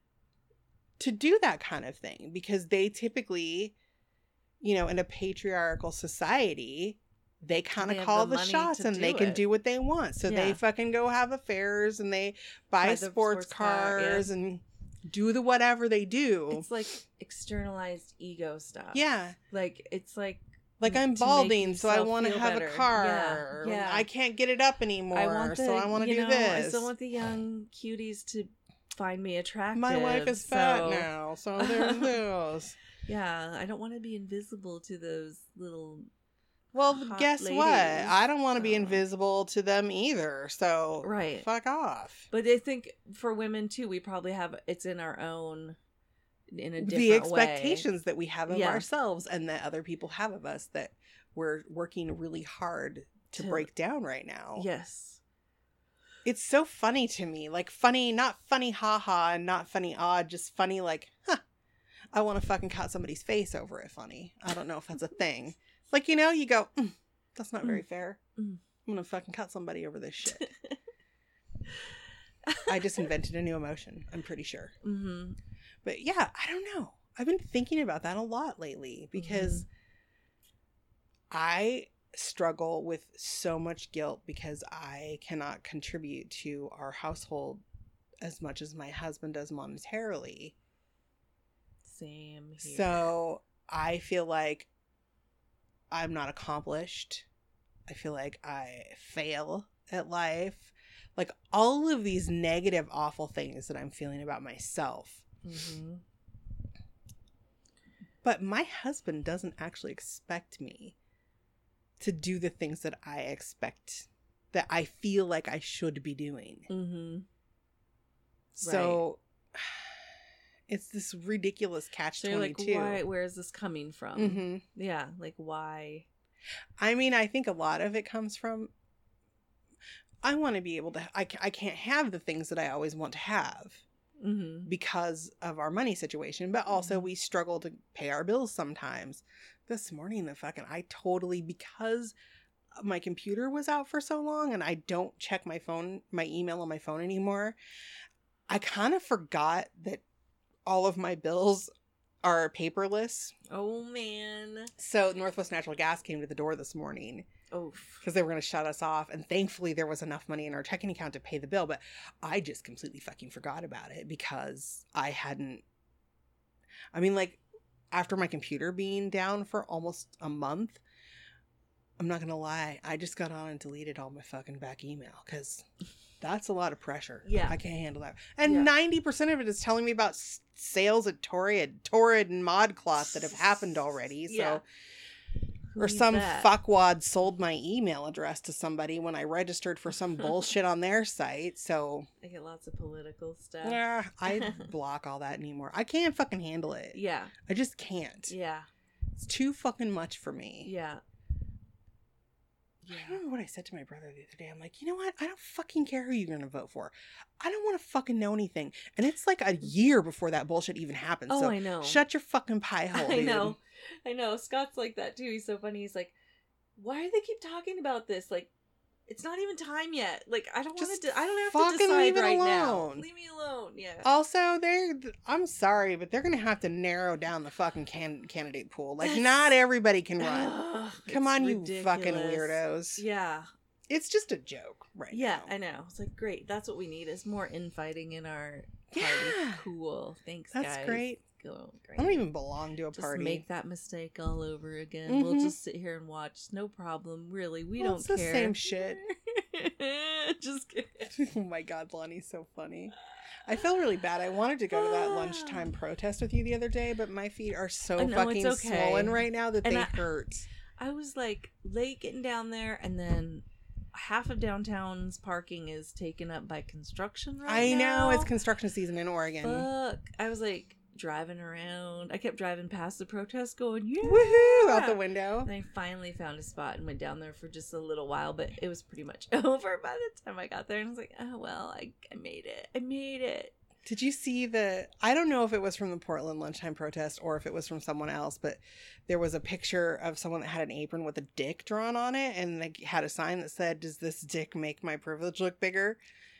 to do that kind of thing because they typically, you know, in a patriarchal society, they kind They of have call the the, money shots to and they do can it. do what they want. So they Yeah. fucking go have affairs and they buy, Buy the sports, sports car, cars yeah. and do the whatever they do. It's like externalized ego stuff. Yeah. Like, it's like, Like, I'm to make balding, so I yourself want to feel have better. a car. Yeah, yeah. I can't get it up anymore, I want the, so I want to you do know, this. I still want the young cuties to find me attractive. My wife is fat so- now, so there's this. Yeah, I don't want to be invisible to those little. Well, hot guess ladies, what? I don't want to be so- invisible to them either. So Right. fuck off. But I think for women too, we probably have it's in our own, in a different The expectations way. that we have of Yeah. ourselves and that other people have of us that we're working really hard to, To- break down right now. Yes. It's so funny to me. Like, funny, not funny haha and not funny odd, just funny like, huh, I want to fucking cut somebody's face over it funny. I don't know if that's a thing. Like, you know, you go, mm, that's not very fair. Mm. I'm going to fucking cut somebody over this shit. I just invented a new emotion, I'm pretty sure. Mm-hmm. But yeah, I don't know. I've been thinking about that a lot lately because I struggle with so much guilt because I cannot contribute to our household as much as my husband does monetarily. Same here. So I feel like I'm not accomplished. I feel like I fail at life. Like, all of these negative, awful things that I'm feeling about myself. Mm-hmm. But my husband doesn't actually expect me to do the things that I expect, that I feel like I should be doing. Mm-hmm. So it's this ridiculous catch So you're like, twenty-two. why? Where is this coming from? Mm-hmm. Yeah, like why? I mean, I think a lot of it comes from, I want to be able to, I, I can't have the things that I always want to have Mm-hmm. because of our money situation, but also Mhm. we struggle to pay our bills sometimes. This morning, the fucking, I totally, because my computer was out for so long and I don't check my phone, my email on my phone anymore, I kind of forgot that all of my bills are paperless. Oh man. So Northwest Natural Gas came to the door this morning Oh. because they were going to shut us off. And thankfully there was enough money in our checking account to pay the bill. But I just completely fucking forgot about it because I hadn't, I mean, like, after my computer being down for almost a month, I'm not going to lie, I just got on and deleted all my fucking back email because that's a lot of pressure. Yeah. I can't handle that. And Yeah. ninety percent of it is telling me about s- sales at Torrid, Torrid and ModCloth that have happened already. So, Yeah. Who or needs some that? fuckwad sold my email address to somebody when I registered for some bullshit on their site. So, I get lots of political stuff. eh, I block all that anymore. I can't fucking handle it. Yeah. I just can't. Yeah. It's too fucking much for me. Yeah. I don't remember what I said to my brother the other day. I'm like, you know what? I don't fucking care who you're going to vote for. I don't want to fucking know anything. And it's like a year before that bullshit even happens. Oh, so I know. shut your fucking pie hole, I dude. know. I know. Scott's like that too. He's so funny. He's like, why do they keep talking about this? Like, it's not even time yet. Like, I don't want Just to. I don't have to fucking decide leave it right now. alone. Leave me alone. Yeah. Also, they're, I'm sorry, but they're going to have to narrow down the fucking can- candidate pool. Like, That's- not everybody can run. Ugh, Come it's on, you fucking ridiculous. weirdos. Yeah. It's just a joke right Yeah, now. I know. It's like, great. That's what we need is more infighting in our party. Yeah. Cool. Thanks, That's guys. great. Go, great. I don't even belong to a just party. make that mistake all over again. Mhm. We'll just sit here and watch. No problem. Really, we Well, don't it's the care. same shit. Just kidding. Oh my god, Lonnie's so funny. I feel really bad. I wanted to go to that lunchtime protest with you the other day, but my feet are so I know, fucking it's okay. swollen right now that And they I- hurt. I was like late getting down there, and then half of downtown's parking is taken up by construction right I now. know, it's construction season in Oregon. Fuck. I was like driving around. I kept driving past the protest going, yeah. Woohoo! Out the window. And I finally found a spot and went down there for just a little while, but it was pretty much over by the time I got there. And I was like, oh, well, I, I made it. I made it. Did you see the, I don't know if it was from the Portland lunchtime protest or if it was from someone else, but there was a picture of someone that had an apron with a dick drawn on it, and they had a sign that said, does this dick make my privilege look bigger?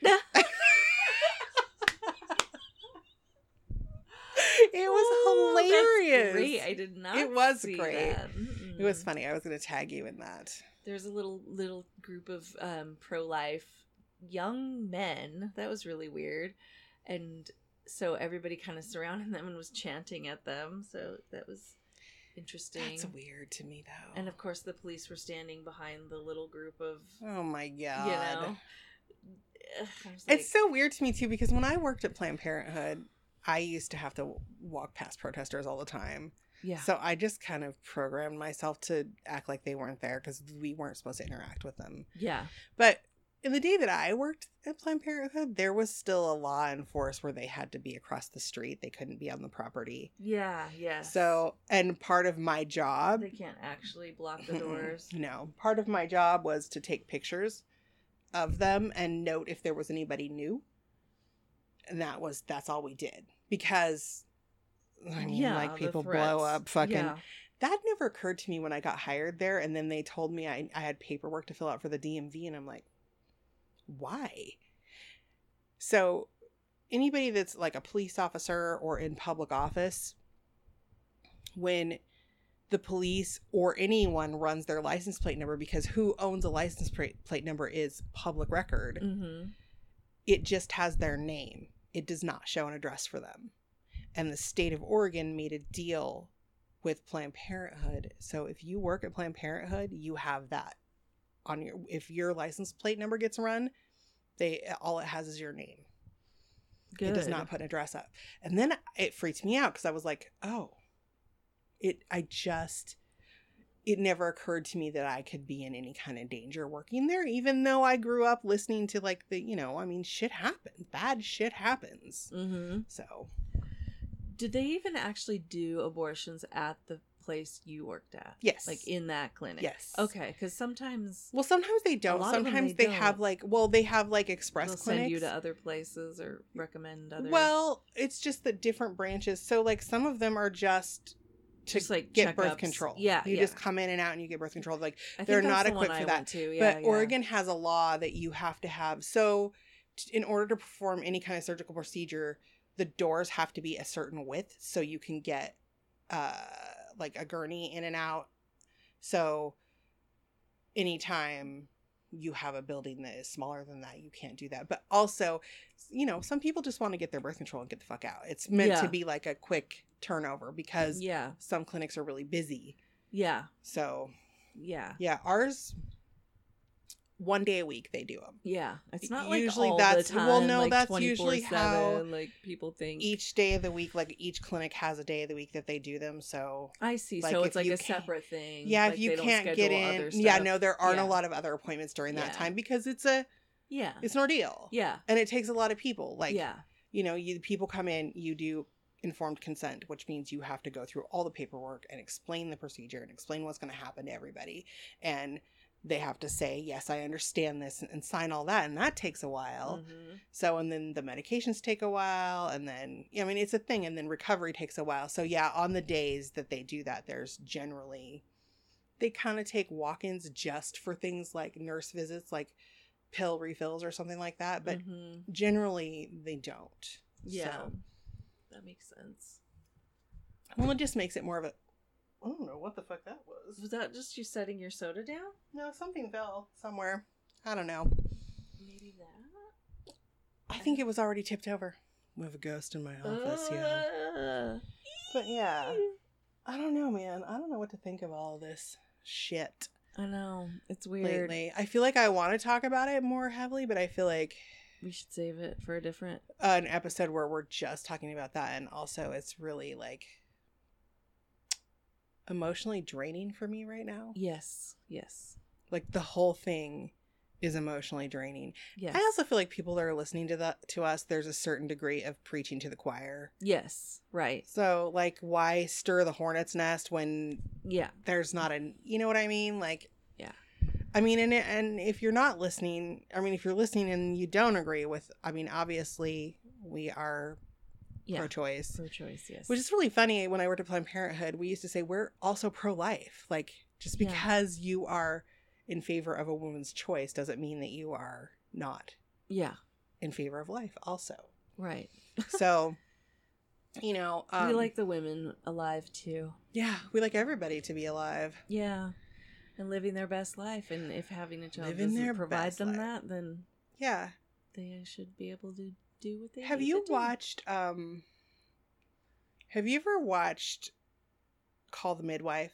It was Oh, that's hilarious. great. I did not It was see great. that. Mm-mm. It was funny. I was going to tag you in that. There's a little little group of um, pro-life young men. That was really weird. And so everybody kind of surrounded them and was chanting at them. So that was interesting. That's weird to me, though. And of course, the police were standing behind the little group of, Oh my god. you know. Ugh, I was like, It's so weird to me too, because when I worked at Planned Parenthood, I used to have to walk past protesters all the time. yeah. So I just kind of programmed myself to act like they weren't there because we weren't supposed to interact with them. Yeah. But in the day that I worked at Planned Parenthood, there was still a law in force where they had to be across the street. They couldn't be on the property. Yeah. Yes. So, and part of my job, they can't actually block the doors. no, part of my job was to take pictures of them and note if there was anybody new. And that was, that's all we did. Because, I mean, Yeah, like the people threats. blow up fucking. Yeah. That never occurred to me when I got hired there. And then they told me I, I had paperwork to fill out for the D M V. And I'm like, why? So anybody that's like a police officer or in public office, when the police or anyone runs their license plate number, because who owns a license plate plate number is public record, Mm-hmm. it just has their name. It does not show an address for them. And the state of Oregon made a deal with Planned Parenthood. So if you work at Planned Parenthood, you have that on your, if your license plate number gets run, they, all it has is your name. Good. It does not put an address up. And then it freaked me out because I was like, oh, it, I just, it never occurred to me that I could be in any kind of danger working there, even though I grew up listening to like the, you know, I mean, shit happens. Bad shit happens. Mm-hmm. So, Did they even actually do abortions at the place you worked at? yes. Like in that clinic? Yes. Okay, because sometimes Well, sometimes they don't. lot of them Sometimes they they, have don't. like, well, they have like express they'll clinics. send you to other places or recommend other. Well, it's just the different branches. So like some of them are just to Just, like, get birth checkups. control. Yeah, You yeah. just come in and out and you get birth control. Like, I think they're that's not the one equipped I for that. went to. Yeah, but yeah. Oregon has a law that you have to have. So t- in order to perform any kind of surgical procedure, the doors have to be a certain width so you can get uh like a gurney in and out. So anytime you have a building that is smaller than that, you can't do that. But also, you know, some people just want to get their birth control and get the fuck out. It's meant Yeah. to be like a quick turnover because Yeah, some clinics are really busy. yeah, So yeah, yeah, ours, one day a week they do them. yeah. It's not like Usually all that's- the time. well, no, like that's usually how twenty-four seven, like people think. Each day of the week, like each clinic has a day of the week that they do them. So I see. like, so if it's like you a can't- separate thing. yeah, Like, if you they don't can't get schedule in, other yeah, stuff. no, there aren't Yeah. a lot of other appointments during that Yeah. time because it's a Yeah, it's an ordeal. yeah, And it takes a lot of people. Like, yeah, you know, you people come in, you do informed consent, which means you have to go through all the paperwork and explain the procedure and explain what's going to happen to everybody. And they have to say, yes, I understand this, and, and sign all that. And that takes a while. Mhm. So, and then the medications take a while. And then, I mean, it's a thing. And then recovery takes a while. So, yeah, on the days that they do that, there's generally, they kind of take walk-ins just for things like nurse visits, like pill refills or something like that. But Mhm. generally, they don't. Yeah, So, that makes sense. well, it just makes it more of a, I don't know what the fuck that was. Was that just you setting your soda down? No, something fell somewhere. I don't know. Maybe that. I think it was already tipped over. We have a ghost in my office, yeah. Uh, But yeah, I don't know, man. I don't know what to think of all this shit I know. It's weird. lately. I feel like I want to talk about it more heavily, but I feel like We should save it for a different. uh, an episode where we're just talking about that, and also it's really like emotionally draining for me right now. Yes. Yes. Like the whole thing is emotionally draining. Yes. I also feel like people that are listening to the to us, there's a certain degree of preaching to the choir. Yes. Right. So like, why stir the hornet's nest when Yeah. there's not a, you know what I mean? Like, Yeah. I mean, and and if you're not listening, I mean, if you're listening and you don't agree with, I mean, obviously we are Yeah. pro-choice, Pro-choice. Yes. which is really funny. When I worked at Planned Parenthood, we used to say we're also pro-life. Like, just Yeah. because you are in favor of a woman's choice doesn't mean that you are not Yeah. in favor of life also. Right. So, you know, um, we like the women alive too. yeah, we like everybody to be alive. Yeah. And living their best life, and if having a child Living doesn't their provide best them life. that, then Yeah. they should be able to do what they Have need you to do. watched, um, have you ever watched Call the Midwife?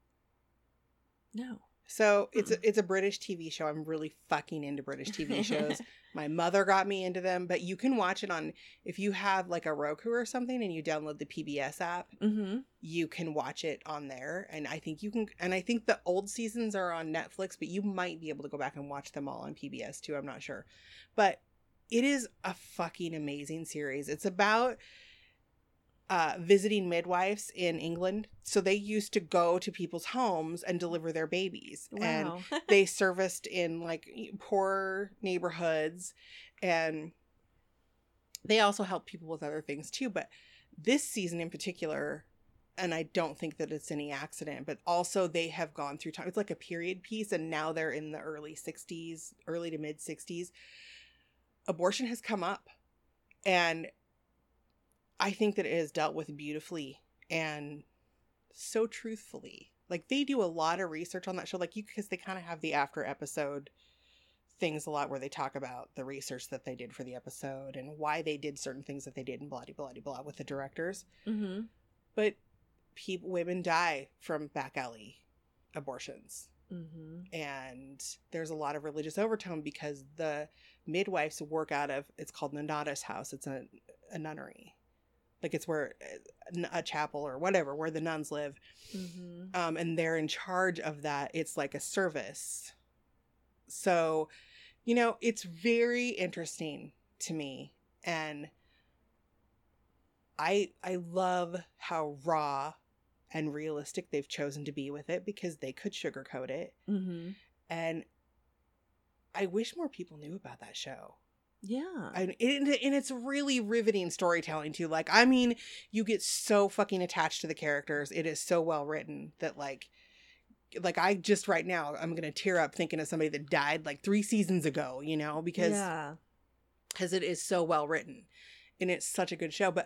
No. So it's a, it's a British T V show. I'm really fucking into British T V shows. My mother got me into them, but you can watch it on, if you have like a Roku or something and you download the P B S app, Mm-hmm. you can watch it on there. And I think you can, and I think the old seasons are on Netflix, but you might be able to go back and watch them all on P B S too. I'm not sure. But it is a fucking amazing series. It's about uh, visiting midwives in England. So they used to go to people's homes and deliver their babies. And Wow. they serviced in like poor neighborhoods, and they also help people with other things too. But this season in particular, and I don't think that it's any accident, but also they have gone through time. It's like a period piece, and now they're in the early sixties, early to mid sixties. Abortion has come up, and I think that it is dealt with beautifully and so truthfully. Like, they do a lot of research on that show, like, you, because they kind of have the after episode things a lot where they talk about the research that they did for the episode and why they did certain things that they did and blah blah blah blah with the directors. Mm-hmm. But people, women die from back alley abortions, Mm-hmm. and there's a lot of religious overtone because the midwives work out of, it's called Nonnatus House. It's a, a nunnery. Like, it's where a chapel or whatever, where the nuns live. Mm-hmm. Um, and they're in charge of that. It's like a service. So, you know, it's very interesting to me. And I I love how raw and realistic they've chosen to be with it, because they could sugarcoat it. Mm-hmm. And I wish more people knew about that show. Yeah. And, and, and it's really riveting storytelling too. Like, I mean, you get so fucking attached to the characters. It is so well written that like, like I just right now, I'm going to tear up thinking of somebody that died like three seasons ago, you know, because, yeah. because it is so well written and it's such a good show. But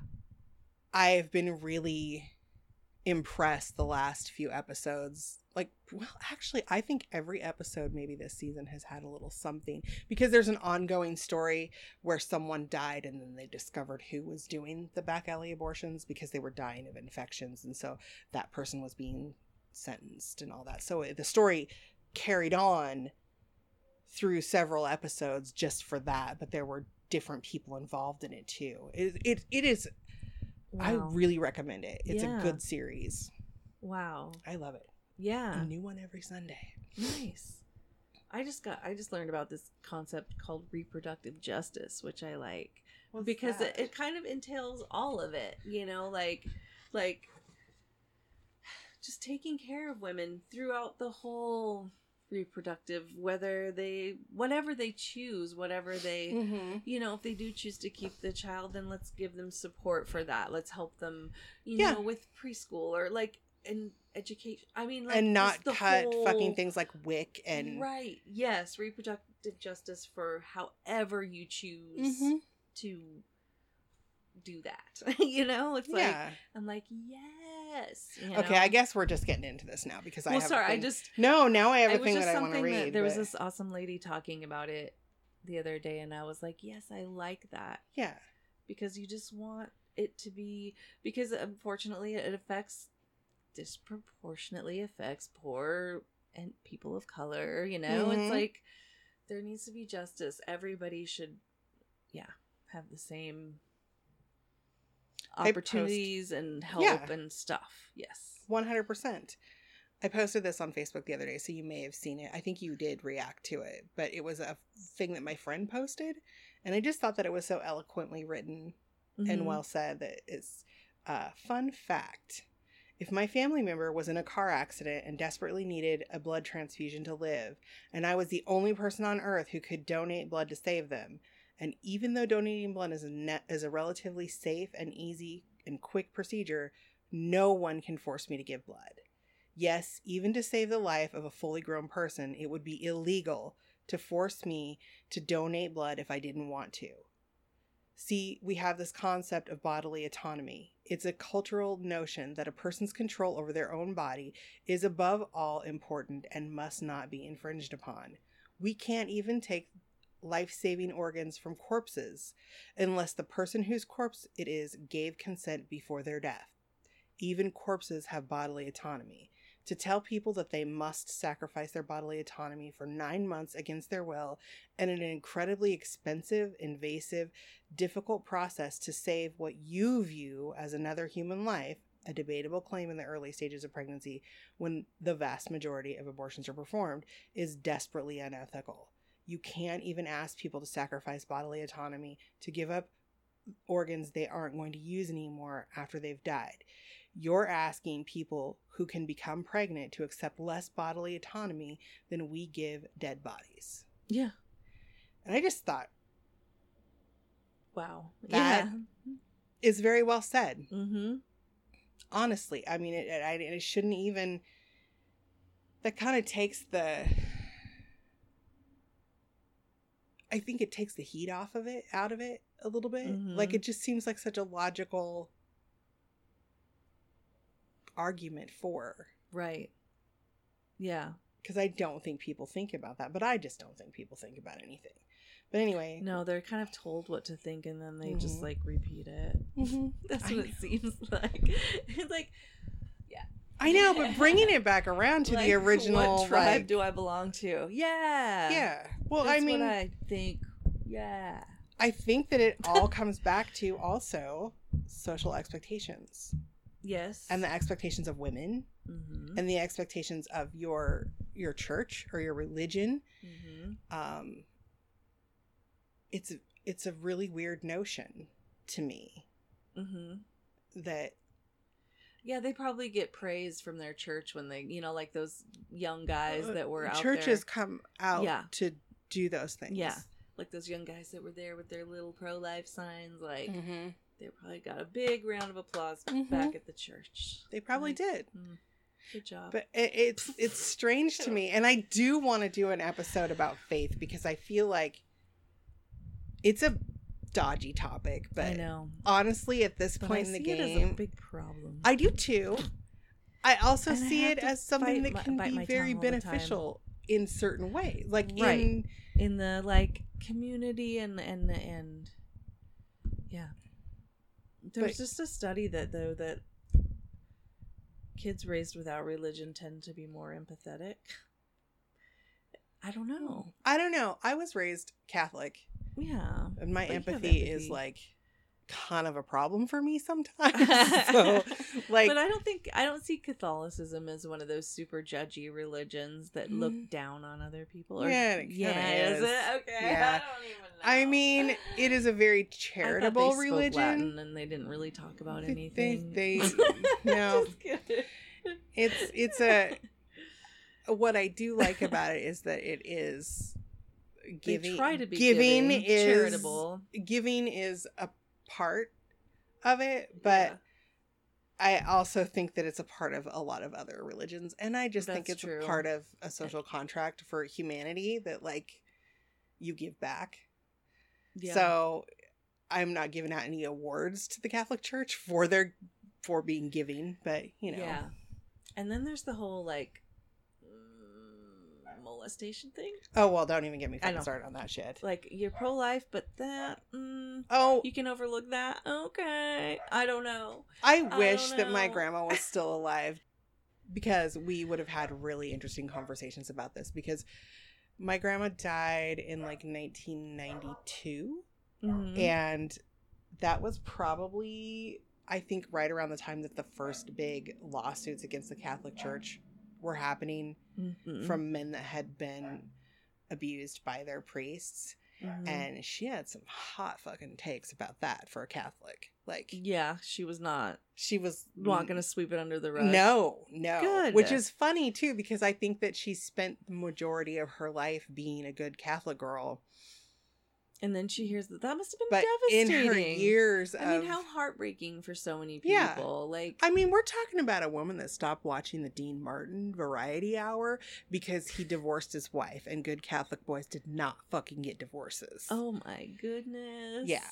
I've been really impressed the last few episodes. Like, well, actually, I think every episode maybe this season has had a little something, because there's an ongoing story where someone died and then they discovered who was doing the back alley abortions because they were dying of infections. And so that person was being sentenced and all that. So the story carried on through several episodes just for that, but there were different people involved in it too. It, it, it is, I Wow. really recommend it. It's Yeah. a good series. Wow. I love it. Yeah. A new one every Sunday. Nice. I just got I just learned about this concept called reproductive justice, which I like because it, it kind of entails all of it, you know, like like just taking care of women throughout the whole reproductive, whether they whatever they choose, whatever they Mm-hmm. you know, if they do choose to keep the child, then let's give them support for that. Let's help them, you Yeah. know, with preschool or like in education. I mean, like, And not just the cut whole- fucking things like WIC and right. Yes, reproductive justice for however you choose Mhm. to do that. You know, it's like yeah. I'm like yes. you Okay, know? I guess we're just getting into this now because I Well, have. sorry, a I thing. just no. Now I have a it was thing just that I want to something read. that there was but- this awesome lady talking about it the other day, and I was like, yes, I like that Yeah. because you just want it to be, because unfortunately it affects, disproportionately affects poor and people of color, you know? Mhm. It's like, there needs to be justice. Everybody should, yeah, have the same I post- opportunities and help Yeah. and stuff. Yes. one hundred percent. I posted this on Facebook the other day, so you may have seen it. I think you did react to it, but it was a thing that my friend posted, and I just thought that it was so eloquently written and Mhm. well said that it's a uh, fun fact. If my family member was in a car accident and desperately needed a blood transfusion to live, and I was the only person on earth who could donate blood to save them, and even though donating blood is a, net, is a relatively safe and easy and quick procedure, no one can force me to give blood. Yes, even to save the life of a fully grown person, it would be illegal to force me to donate blood if I didn't want to. See, we have this concept of bodily autonomy. It's a cultural notion that a person's control over their own body is above all important and must not be infringed upon. We can't even take life-saving organs from corpses unless the person whose corpse it is gave consent before their death. Even corpses have bodily autonomy. To tell people that they must sacrifice their bodily autonomy for nine months against their will and an incredibly expensive, invasive, difficult process to save what you view as another human life, a debatable claim in the early stages of pregnancy when the vast majority of abortions are performed, is desperately unethical. You can't even ask people to sacrifice bodily autonomy to give up organs they aren't going to use anymore after they've died. You're asking people who can become pregnant to accept less bodily autonomy than we give dead bodies. Yeah. And I just thought, Wow. That- yeah. is very well said. Mm-hmm. Honestly, I mean, it, it, it shouldn't even, that kind of takes the, I think it takes the heat off of it, out of it a little bit. Mhm. Like, it just seems like such a logical argument for, Right. Yeah. because I don't think people think about that, but I just don't think people think about anything. But anyway. No, they're kind of told what to think and then they just Mhm. like repeat it. Mhm. That's I what it know. seems like. It's like, I know, but bringing it back around to like, the original, what tribe like, do I belong to? Yeah. yeah. Well, That's I mean, what I think. Yeah. I think that it all comes back to also social expectations Yes. and the expectations of women Mm-hmm. and the expectations of your your church or your religion. Mm-hmm. Um, it's it's a really weird notion to me Mm-hmm. that Yeah, they probably get praise from their church when they, you know, like those young guys that were out churches there. come out Yeah. to do those things. Yeah. Like those young guys that were there with their little pro-life signs. Like, Mm-hmm. they probably got a big round of applause Mhm. back at the church. They probably Like, did. mm, good job. But it, it's it's strange to me, and I do want to do an episode about faith because I feel like it's a dodgy topic. But I know. honestly, at this But point I in the see it as a game, big problem. I do too. I also And I see have it to as something bite that my- can bite be my very tongue all the time. beneficial in certain ways, like Right. in In the like community and and and yeah. There's But- just a study that though that kids raised without religion tend to be more empathetic. I don't know. I don't know. I was raised Catholic, Yeah. and my But you have empathy, is empathy. like kind of a problem for me sometimes. So, like, but I don't think I don't see Catholicism as one of those super judgy religions that look Mm. down on other people. Or, Yeah, it kinda yeah, is. it okay? Yeah. I don't even know. I mean, it is a very I thought charitable they spoke religion. Latin and they didn't really talk about They- anything. they- no. Just kidding. It's it's a what I do like about it is that it is giving. They try to be giving, giving, is charitable. Giving is a part of it, but Yeah. I also think that it's a part of a lot of other religions, and I just think That's it's true. a part of a social contract for humanity that like you give back. Yeah. So I'm not giving out any awards to the Catholic Church for their for being giving, but you know, Yeah. And then there's the whole like mm, molestation thing. Oh, well, don't even get me I fucking know. started on that shit. Like, you're pro-life, but that, mm, Oh, you can overlook that. Okay. I don't know. I I wish don't that my know. grandma was still alive because we would have had really interesting conversations about this because my grandma died in like nineteen ninety-two Mhm. and that was probably, I think, right around the time that the first big lawsuits against the Catholic Church were happening Mhm. from men that had been abused by their priests. Mhm. And she had some hot fucking takes about that for a Catholic. Like, Yeah, she was not she was not going to sweep it under the rug. No, no. Good. Which is funny too, because I think that she spent the majority of her life being a good Catholic girl. And then she hears that that must have been But in devastating. her years I of, mean, how heartbreaking for so many Yeah. people. Like, I mean, we're talking about a woman that stopped watching the Dean Martin Variety Hour because he divorced his wife, and good Catholic boys did not fucking get divorces. oh my goodness. Yeah.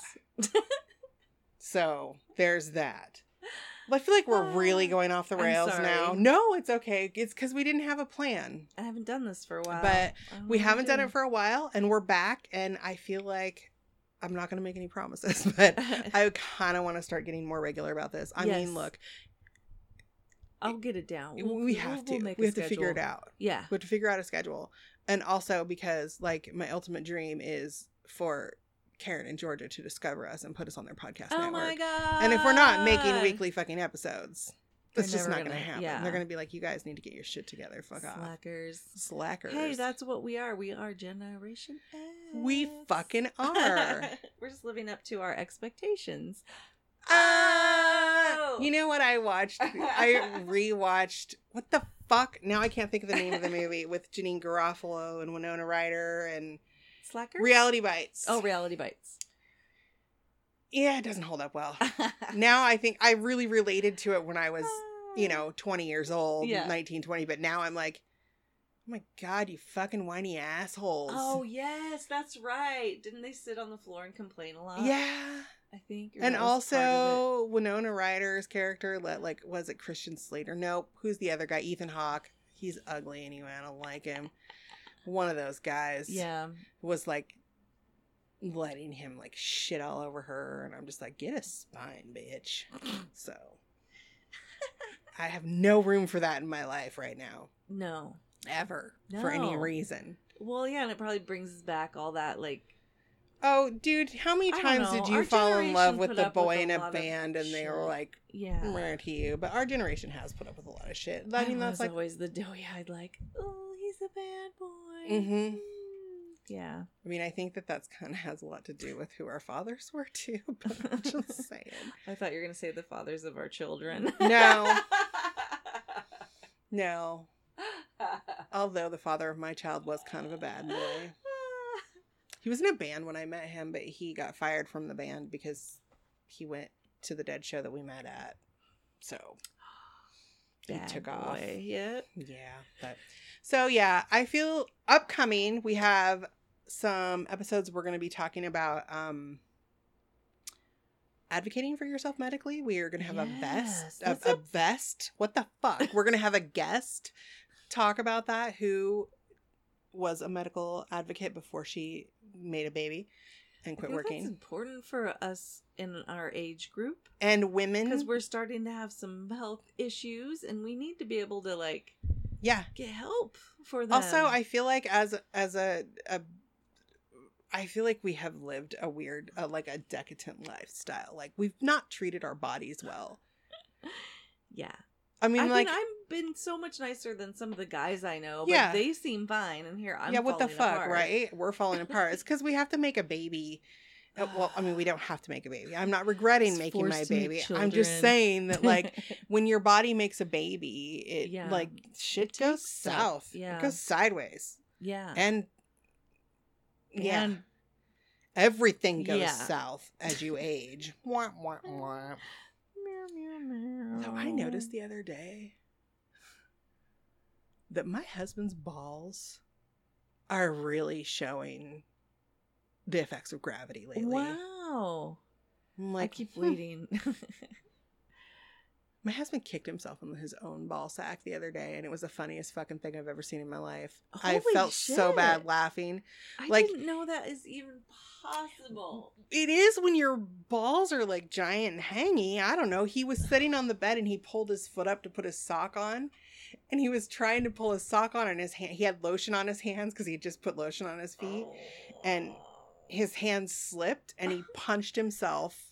So there's that. Well, I feel like we're really going off the I'm rails sorry. now. No, it's okay. It's because we didn't have a plan. I haven't done this for a while. But I don't We know what haven't I'm done it doing. for a while, and we're back, and I feel like I'm not going to make any promises, but I kind of want to start getting more regular about this. I Yes. mean, look, I'll get it down. we We'll- have we'll to. make We a have to figure it schedule. out. Yeah. We have to figure out a schedule. And also because, like, my ultimate dream is for Karen and Georgia to discover us and put us on their podcast Oh network. my god. And if we're not making weekly fucking episodes, They're it's just never not going to gonna- happen. yeah. They're going to be like, you guys need to get your shit together. Fuck off. Slackers. Slackers. Hey, that's what we are. We are Generation X. We fucking are. We're just living up to our expectations. Ah! Oh! You know what I watched? I rewatched. What the fuck? Now I can't think of the name of the movie with Janine Garofalo and Winona Ryder and Slackers? Reality Bites. Oh, Reality Bites. Yeah, it doesn't hold up well. Now I think I really related to it when I was, you know, twenty years old, Yeah. nineteen, twenty, but now I'm like, oh my god, you fucking whiny assholes. Oh, yes, that's right. Didn't they sit on the floor and complain a lot? yeah. I think. or And that was part of also Winona Ryder's character, let like was it Christian Slater? Nope. Who's the other guy? Ethan Hawke. He's ugly anyway. I don't like him. One of those guys it. Yeah. was like letting him like shit all over her, and I'm just like, get a spine, bitch. So I have no room for that in my life right now, No. ever, for any No. reason. Well, yeah, and it probably brings back all that, like, Oh, dude, how many I don't times know. did you Our fall in love generation with put the up with boy a in a lot of band and they were shit. like, yeah. meh to you? But our generation has put up with a lot of shit. I I mean, that's was like, always the doughy-eyed, like, oh, he's a bad boy. Mhm. Mm. Yeah. I mean, I think that that's kind of has a lot to do with who our fathers were too. But I'm just saying. I thought you were going to say the fathers of our children. No. No. Although the father of my child was kind of a bad boy. He was in a band when I met him, but he got fired from the band because he went to the Dead show that we met at. So he Bad took boy. off. Yeah. Yeah. But so yeah, I feel upcoming we have some episodes we're going to be talking about um advocating for yourself medically. We are going to have Yes, a vest, a, that's a a- vest. What the fuck? We're going to have a guest talk about that who was a medical advocate before she made a baby and I quit think working. That's important for us in our age group And women, because we're starting to have some health issues and we need to be able to, like, yeah. get help for them. Also, I feel like as as a, a I feel like we have lived a weird, uh, like a decadent lifestyle. Like we've not treated our bodies well. Yeah. I mean, I like, mean, I've been so much nicer than some of the guys I know, but Yeah. they seem fine, and here I'm yeah, what the falling fuck, apart. right? We're falling apart. It's because we have to make a baby. Uh, Well, I mean, we don't have to make a baby. I'm not regretting It's making my forced to make baby. I'm just children. saying that, like, when your body makes a baby, it Yeah. like shit It goes takes stuff. south. Yeah. It goes sideways, yeah. and yeah, And everything goes Yeah. south as you age. Wah, wah, wah. meow, meow, meow. So I noticed the other day that my husband's balls are really showing the effects of gravity lately. Wow. I'm I like, keep hmm. waiting. My husband kicked himself in his own ball sack the other day, and it was the funniest fucking thing I've ever seen in my life. I Holy felt so shit. bad laughing. I Like- didn't know that is even possible. It is when your balls are like giant and hangy. I don't know. He was sitting on the bed and he pulled his foot up to put his sock on, and he was trying to pull his sock on, and his hand, he had lotion on his hands because he had just put lotion on his feet. And his hand slipped and he punched himself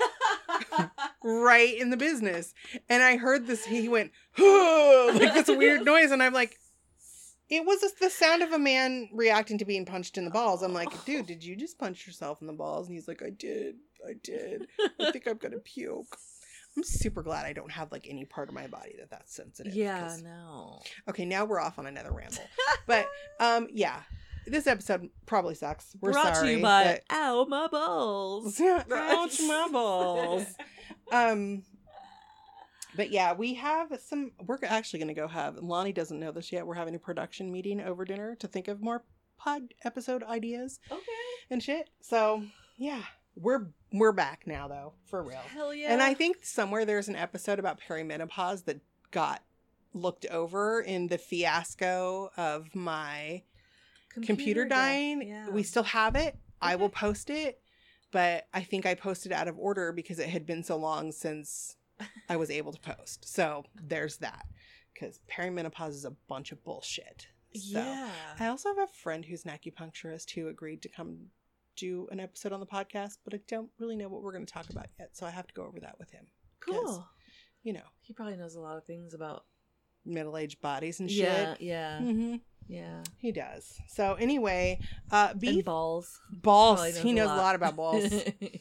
right in the business. And I heard this, he went, like this weird noise. And I'm like, it was just the sound of a man reacting to being punched in the balls. I'm like, dude, did you just punch yourself in the balls? And he's like, I did. I did. I think I'm going to puke. I'm super glad I don't have like any part of my body that that's sensitive. Yeah, 'cause- no. Okay, now we're off on another ramble. But um, yeah. This episode probably sucks. We're Brought sorry. to you by but- Ow My Balls. Ouch, my balls. Um, but yeah, we have some. We're actually going to go have. Lonnie doesn't know this yet. We're having a production meeting over dinner to think of more pod episode ideas Okay. and shit. So yeah, we're we're back now though, for real. Hell yeah. And I think somewhere there's an episode about perimenopause that got looked over in the fiasco of my computer, death, dying. yeah. We still have it. I Okay. will post it, but I think I posted out of order because it had been so long since I was able to post. So there's that. Because perimenopause is a bunch of bullshit. So Yeah. I also have a friend who's an acupuncturist who agreed to come do an episode on the podcast, but I don't really know what we're going to talk about yet. So I have to go over that with him. Cool. You know, He probably knows a lot of things about. middle-aged bodies and shit. Yeah. Yeah. hmm Yeah. He does. So anyway, uh, And beef balls. balls. Probably He knows a lot. lot about balls.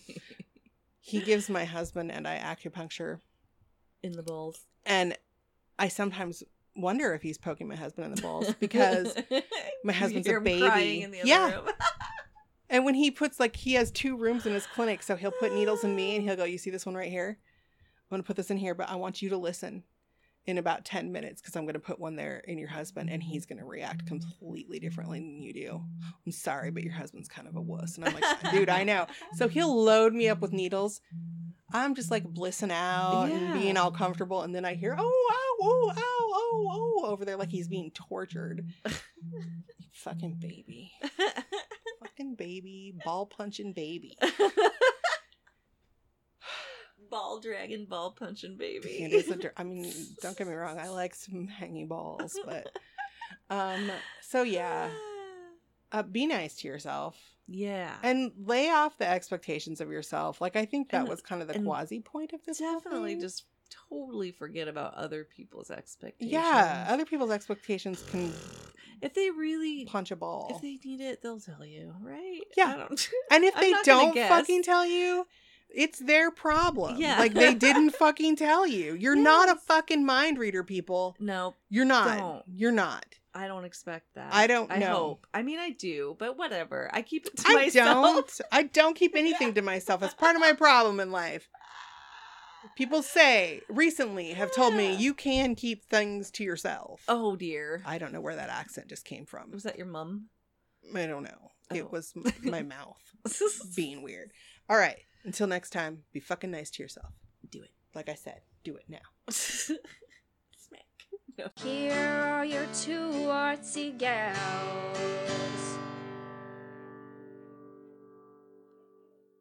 He gives my husband and I acupuncture, In the balls. and I sometimes wonder if he's poking my husband in the balls because my husband's You hear a him baby. crying in the other Yeah. room. And when he puts, like, he has two rooms in his clinic, so he'll put needles in me and he'll go, you see this one right here? I'm going to put this in here, but I want you to listen in about ten minutes because I'm going to put one there in your husband and he's going to react completely differently than you do. I'm sorry, but your husband's kind of a wuss. And I'm like, dude, I know. So he'll load me up with needles. I'm just like blissing out and being Yeah. all comfortable. And then I hear, oh, ow, oh, ow, oh, oh, over there like he's being tortured. Fucking baby. Fucking baby. Ball punching baby. Ball dragging, ball punching baby. It is a, dr- I mean, don't get me wrong. I like some hanging balls, but, um, so yeah, uh, be nice to yourself Yeah. and lay off the expectations of yourself. Like, I think that And- was kind of the and quasi point of this. whole Definitely thing. just totally forget about other people's expectations. Yeah. Other people's expectations can If they really punch a ball. if they need it, they'll tell you, right? Yeah. I don't, And if I'm they not gonna don't guess. fucking tell you, it's their problem. Yeah. Like, they didn't fucking tell you. You're not a Yes. fucking mind reader, people. No, You're not. Don't. You're not. I don't expect that. I don't I know. hope. I mean, I do, but whatever. I keep it to I myself. don't. I don't keep anything to myself. It's part of my problem in life. People say, recently, have told me, Yeah. you can keep things to yourself. Oh dear. I don't know where that accent just came from. Was that your mum? I don't know. Oh. It was m- my mouth being weird. All right. Until next time, be fucking nice to yourself. Do it. Like I said, do it now. Smack. No. Here are your two artsy gals.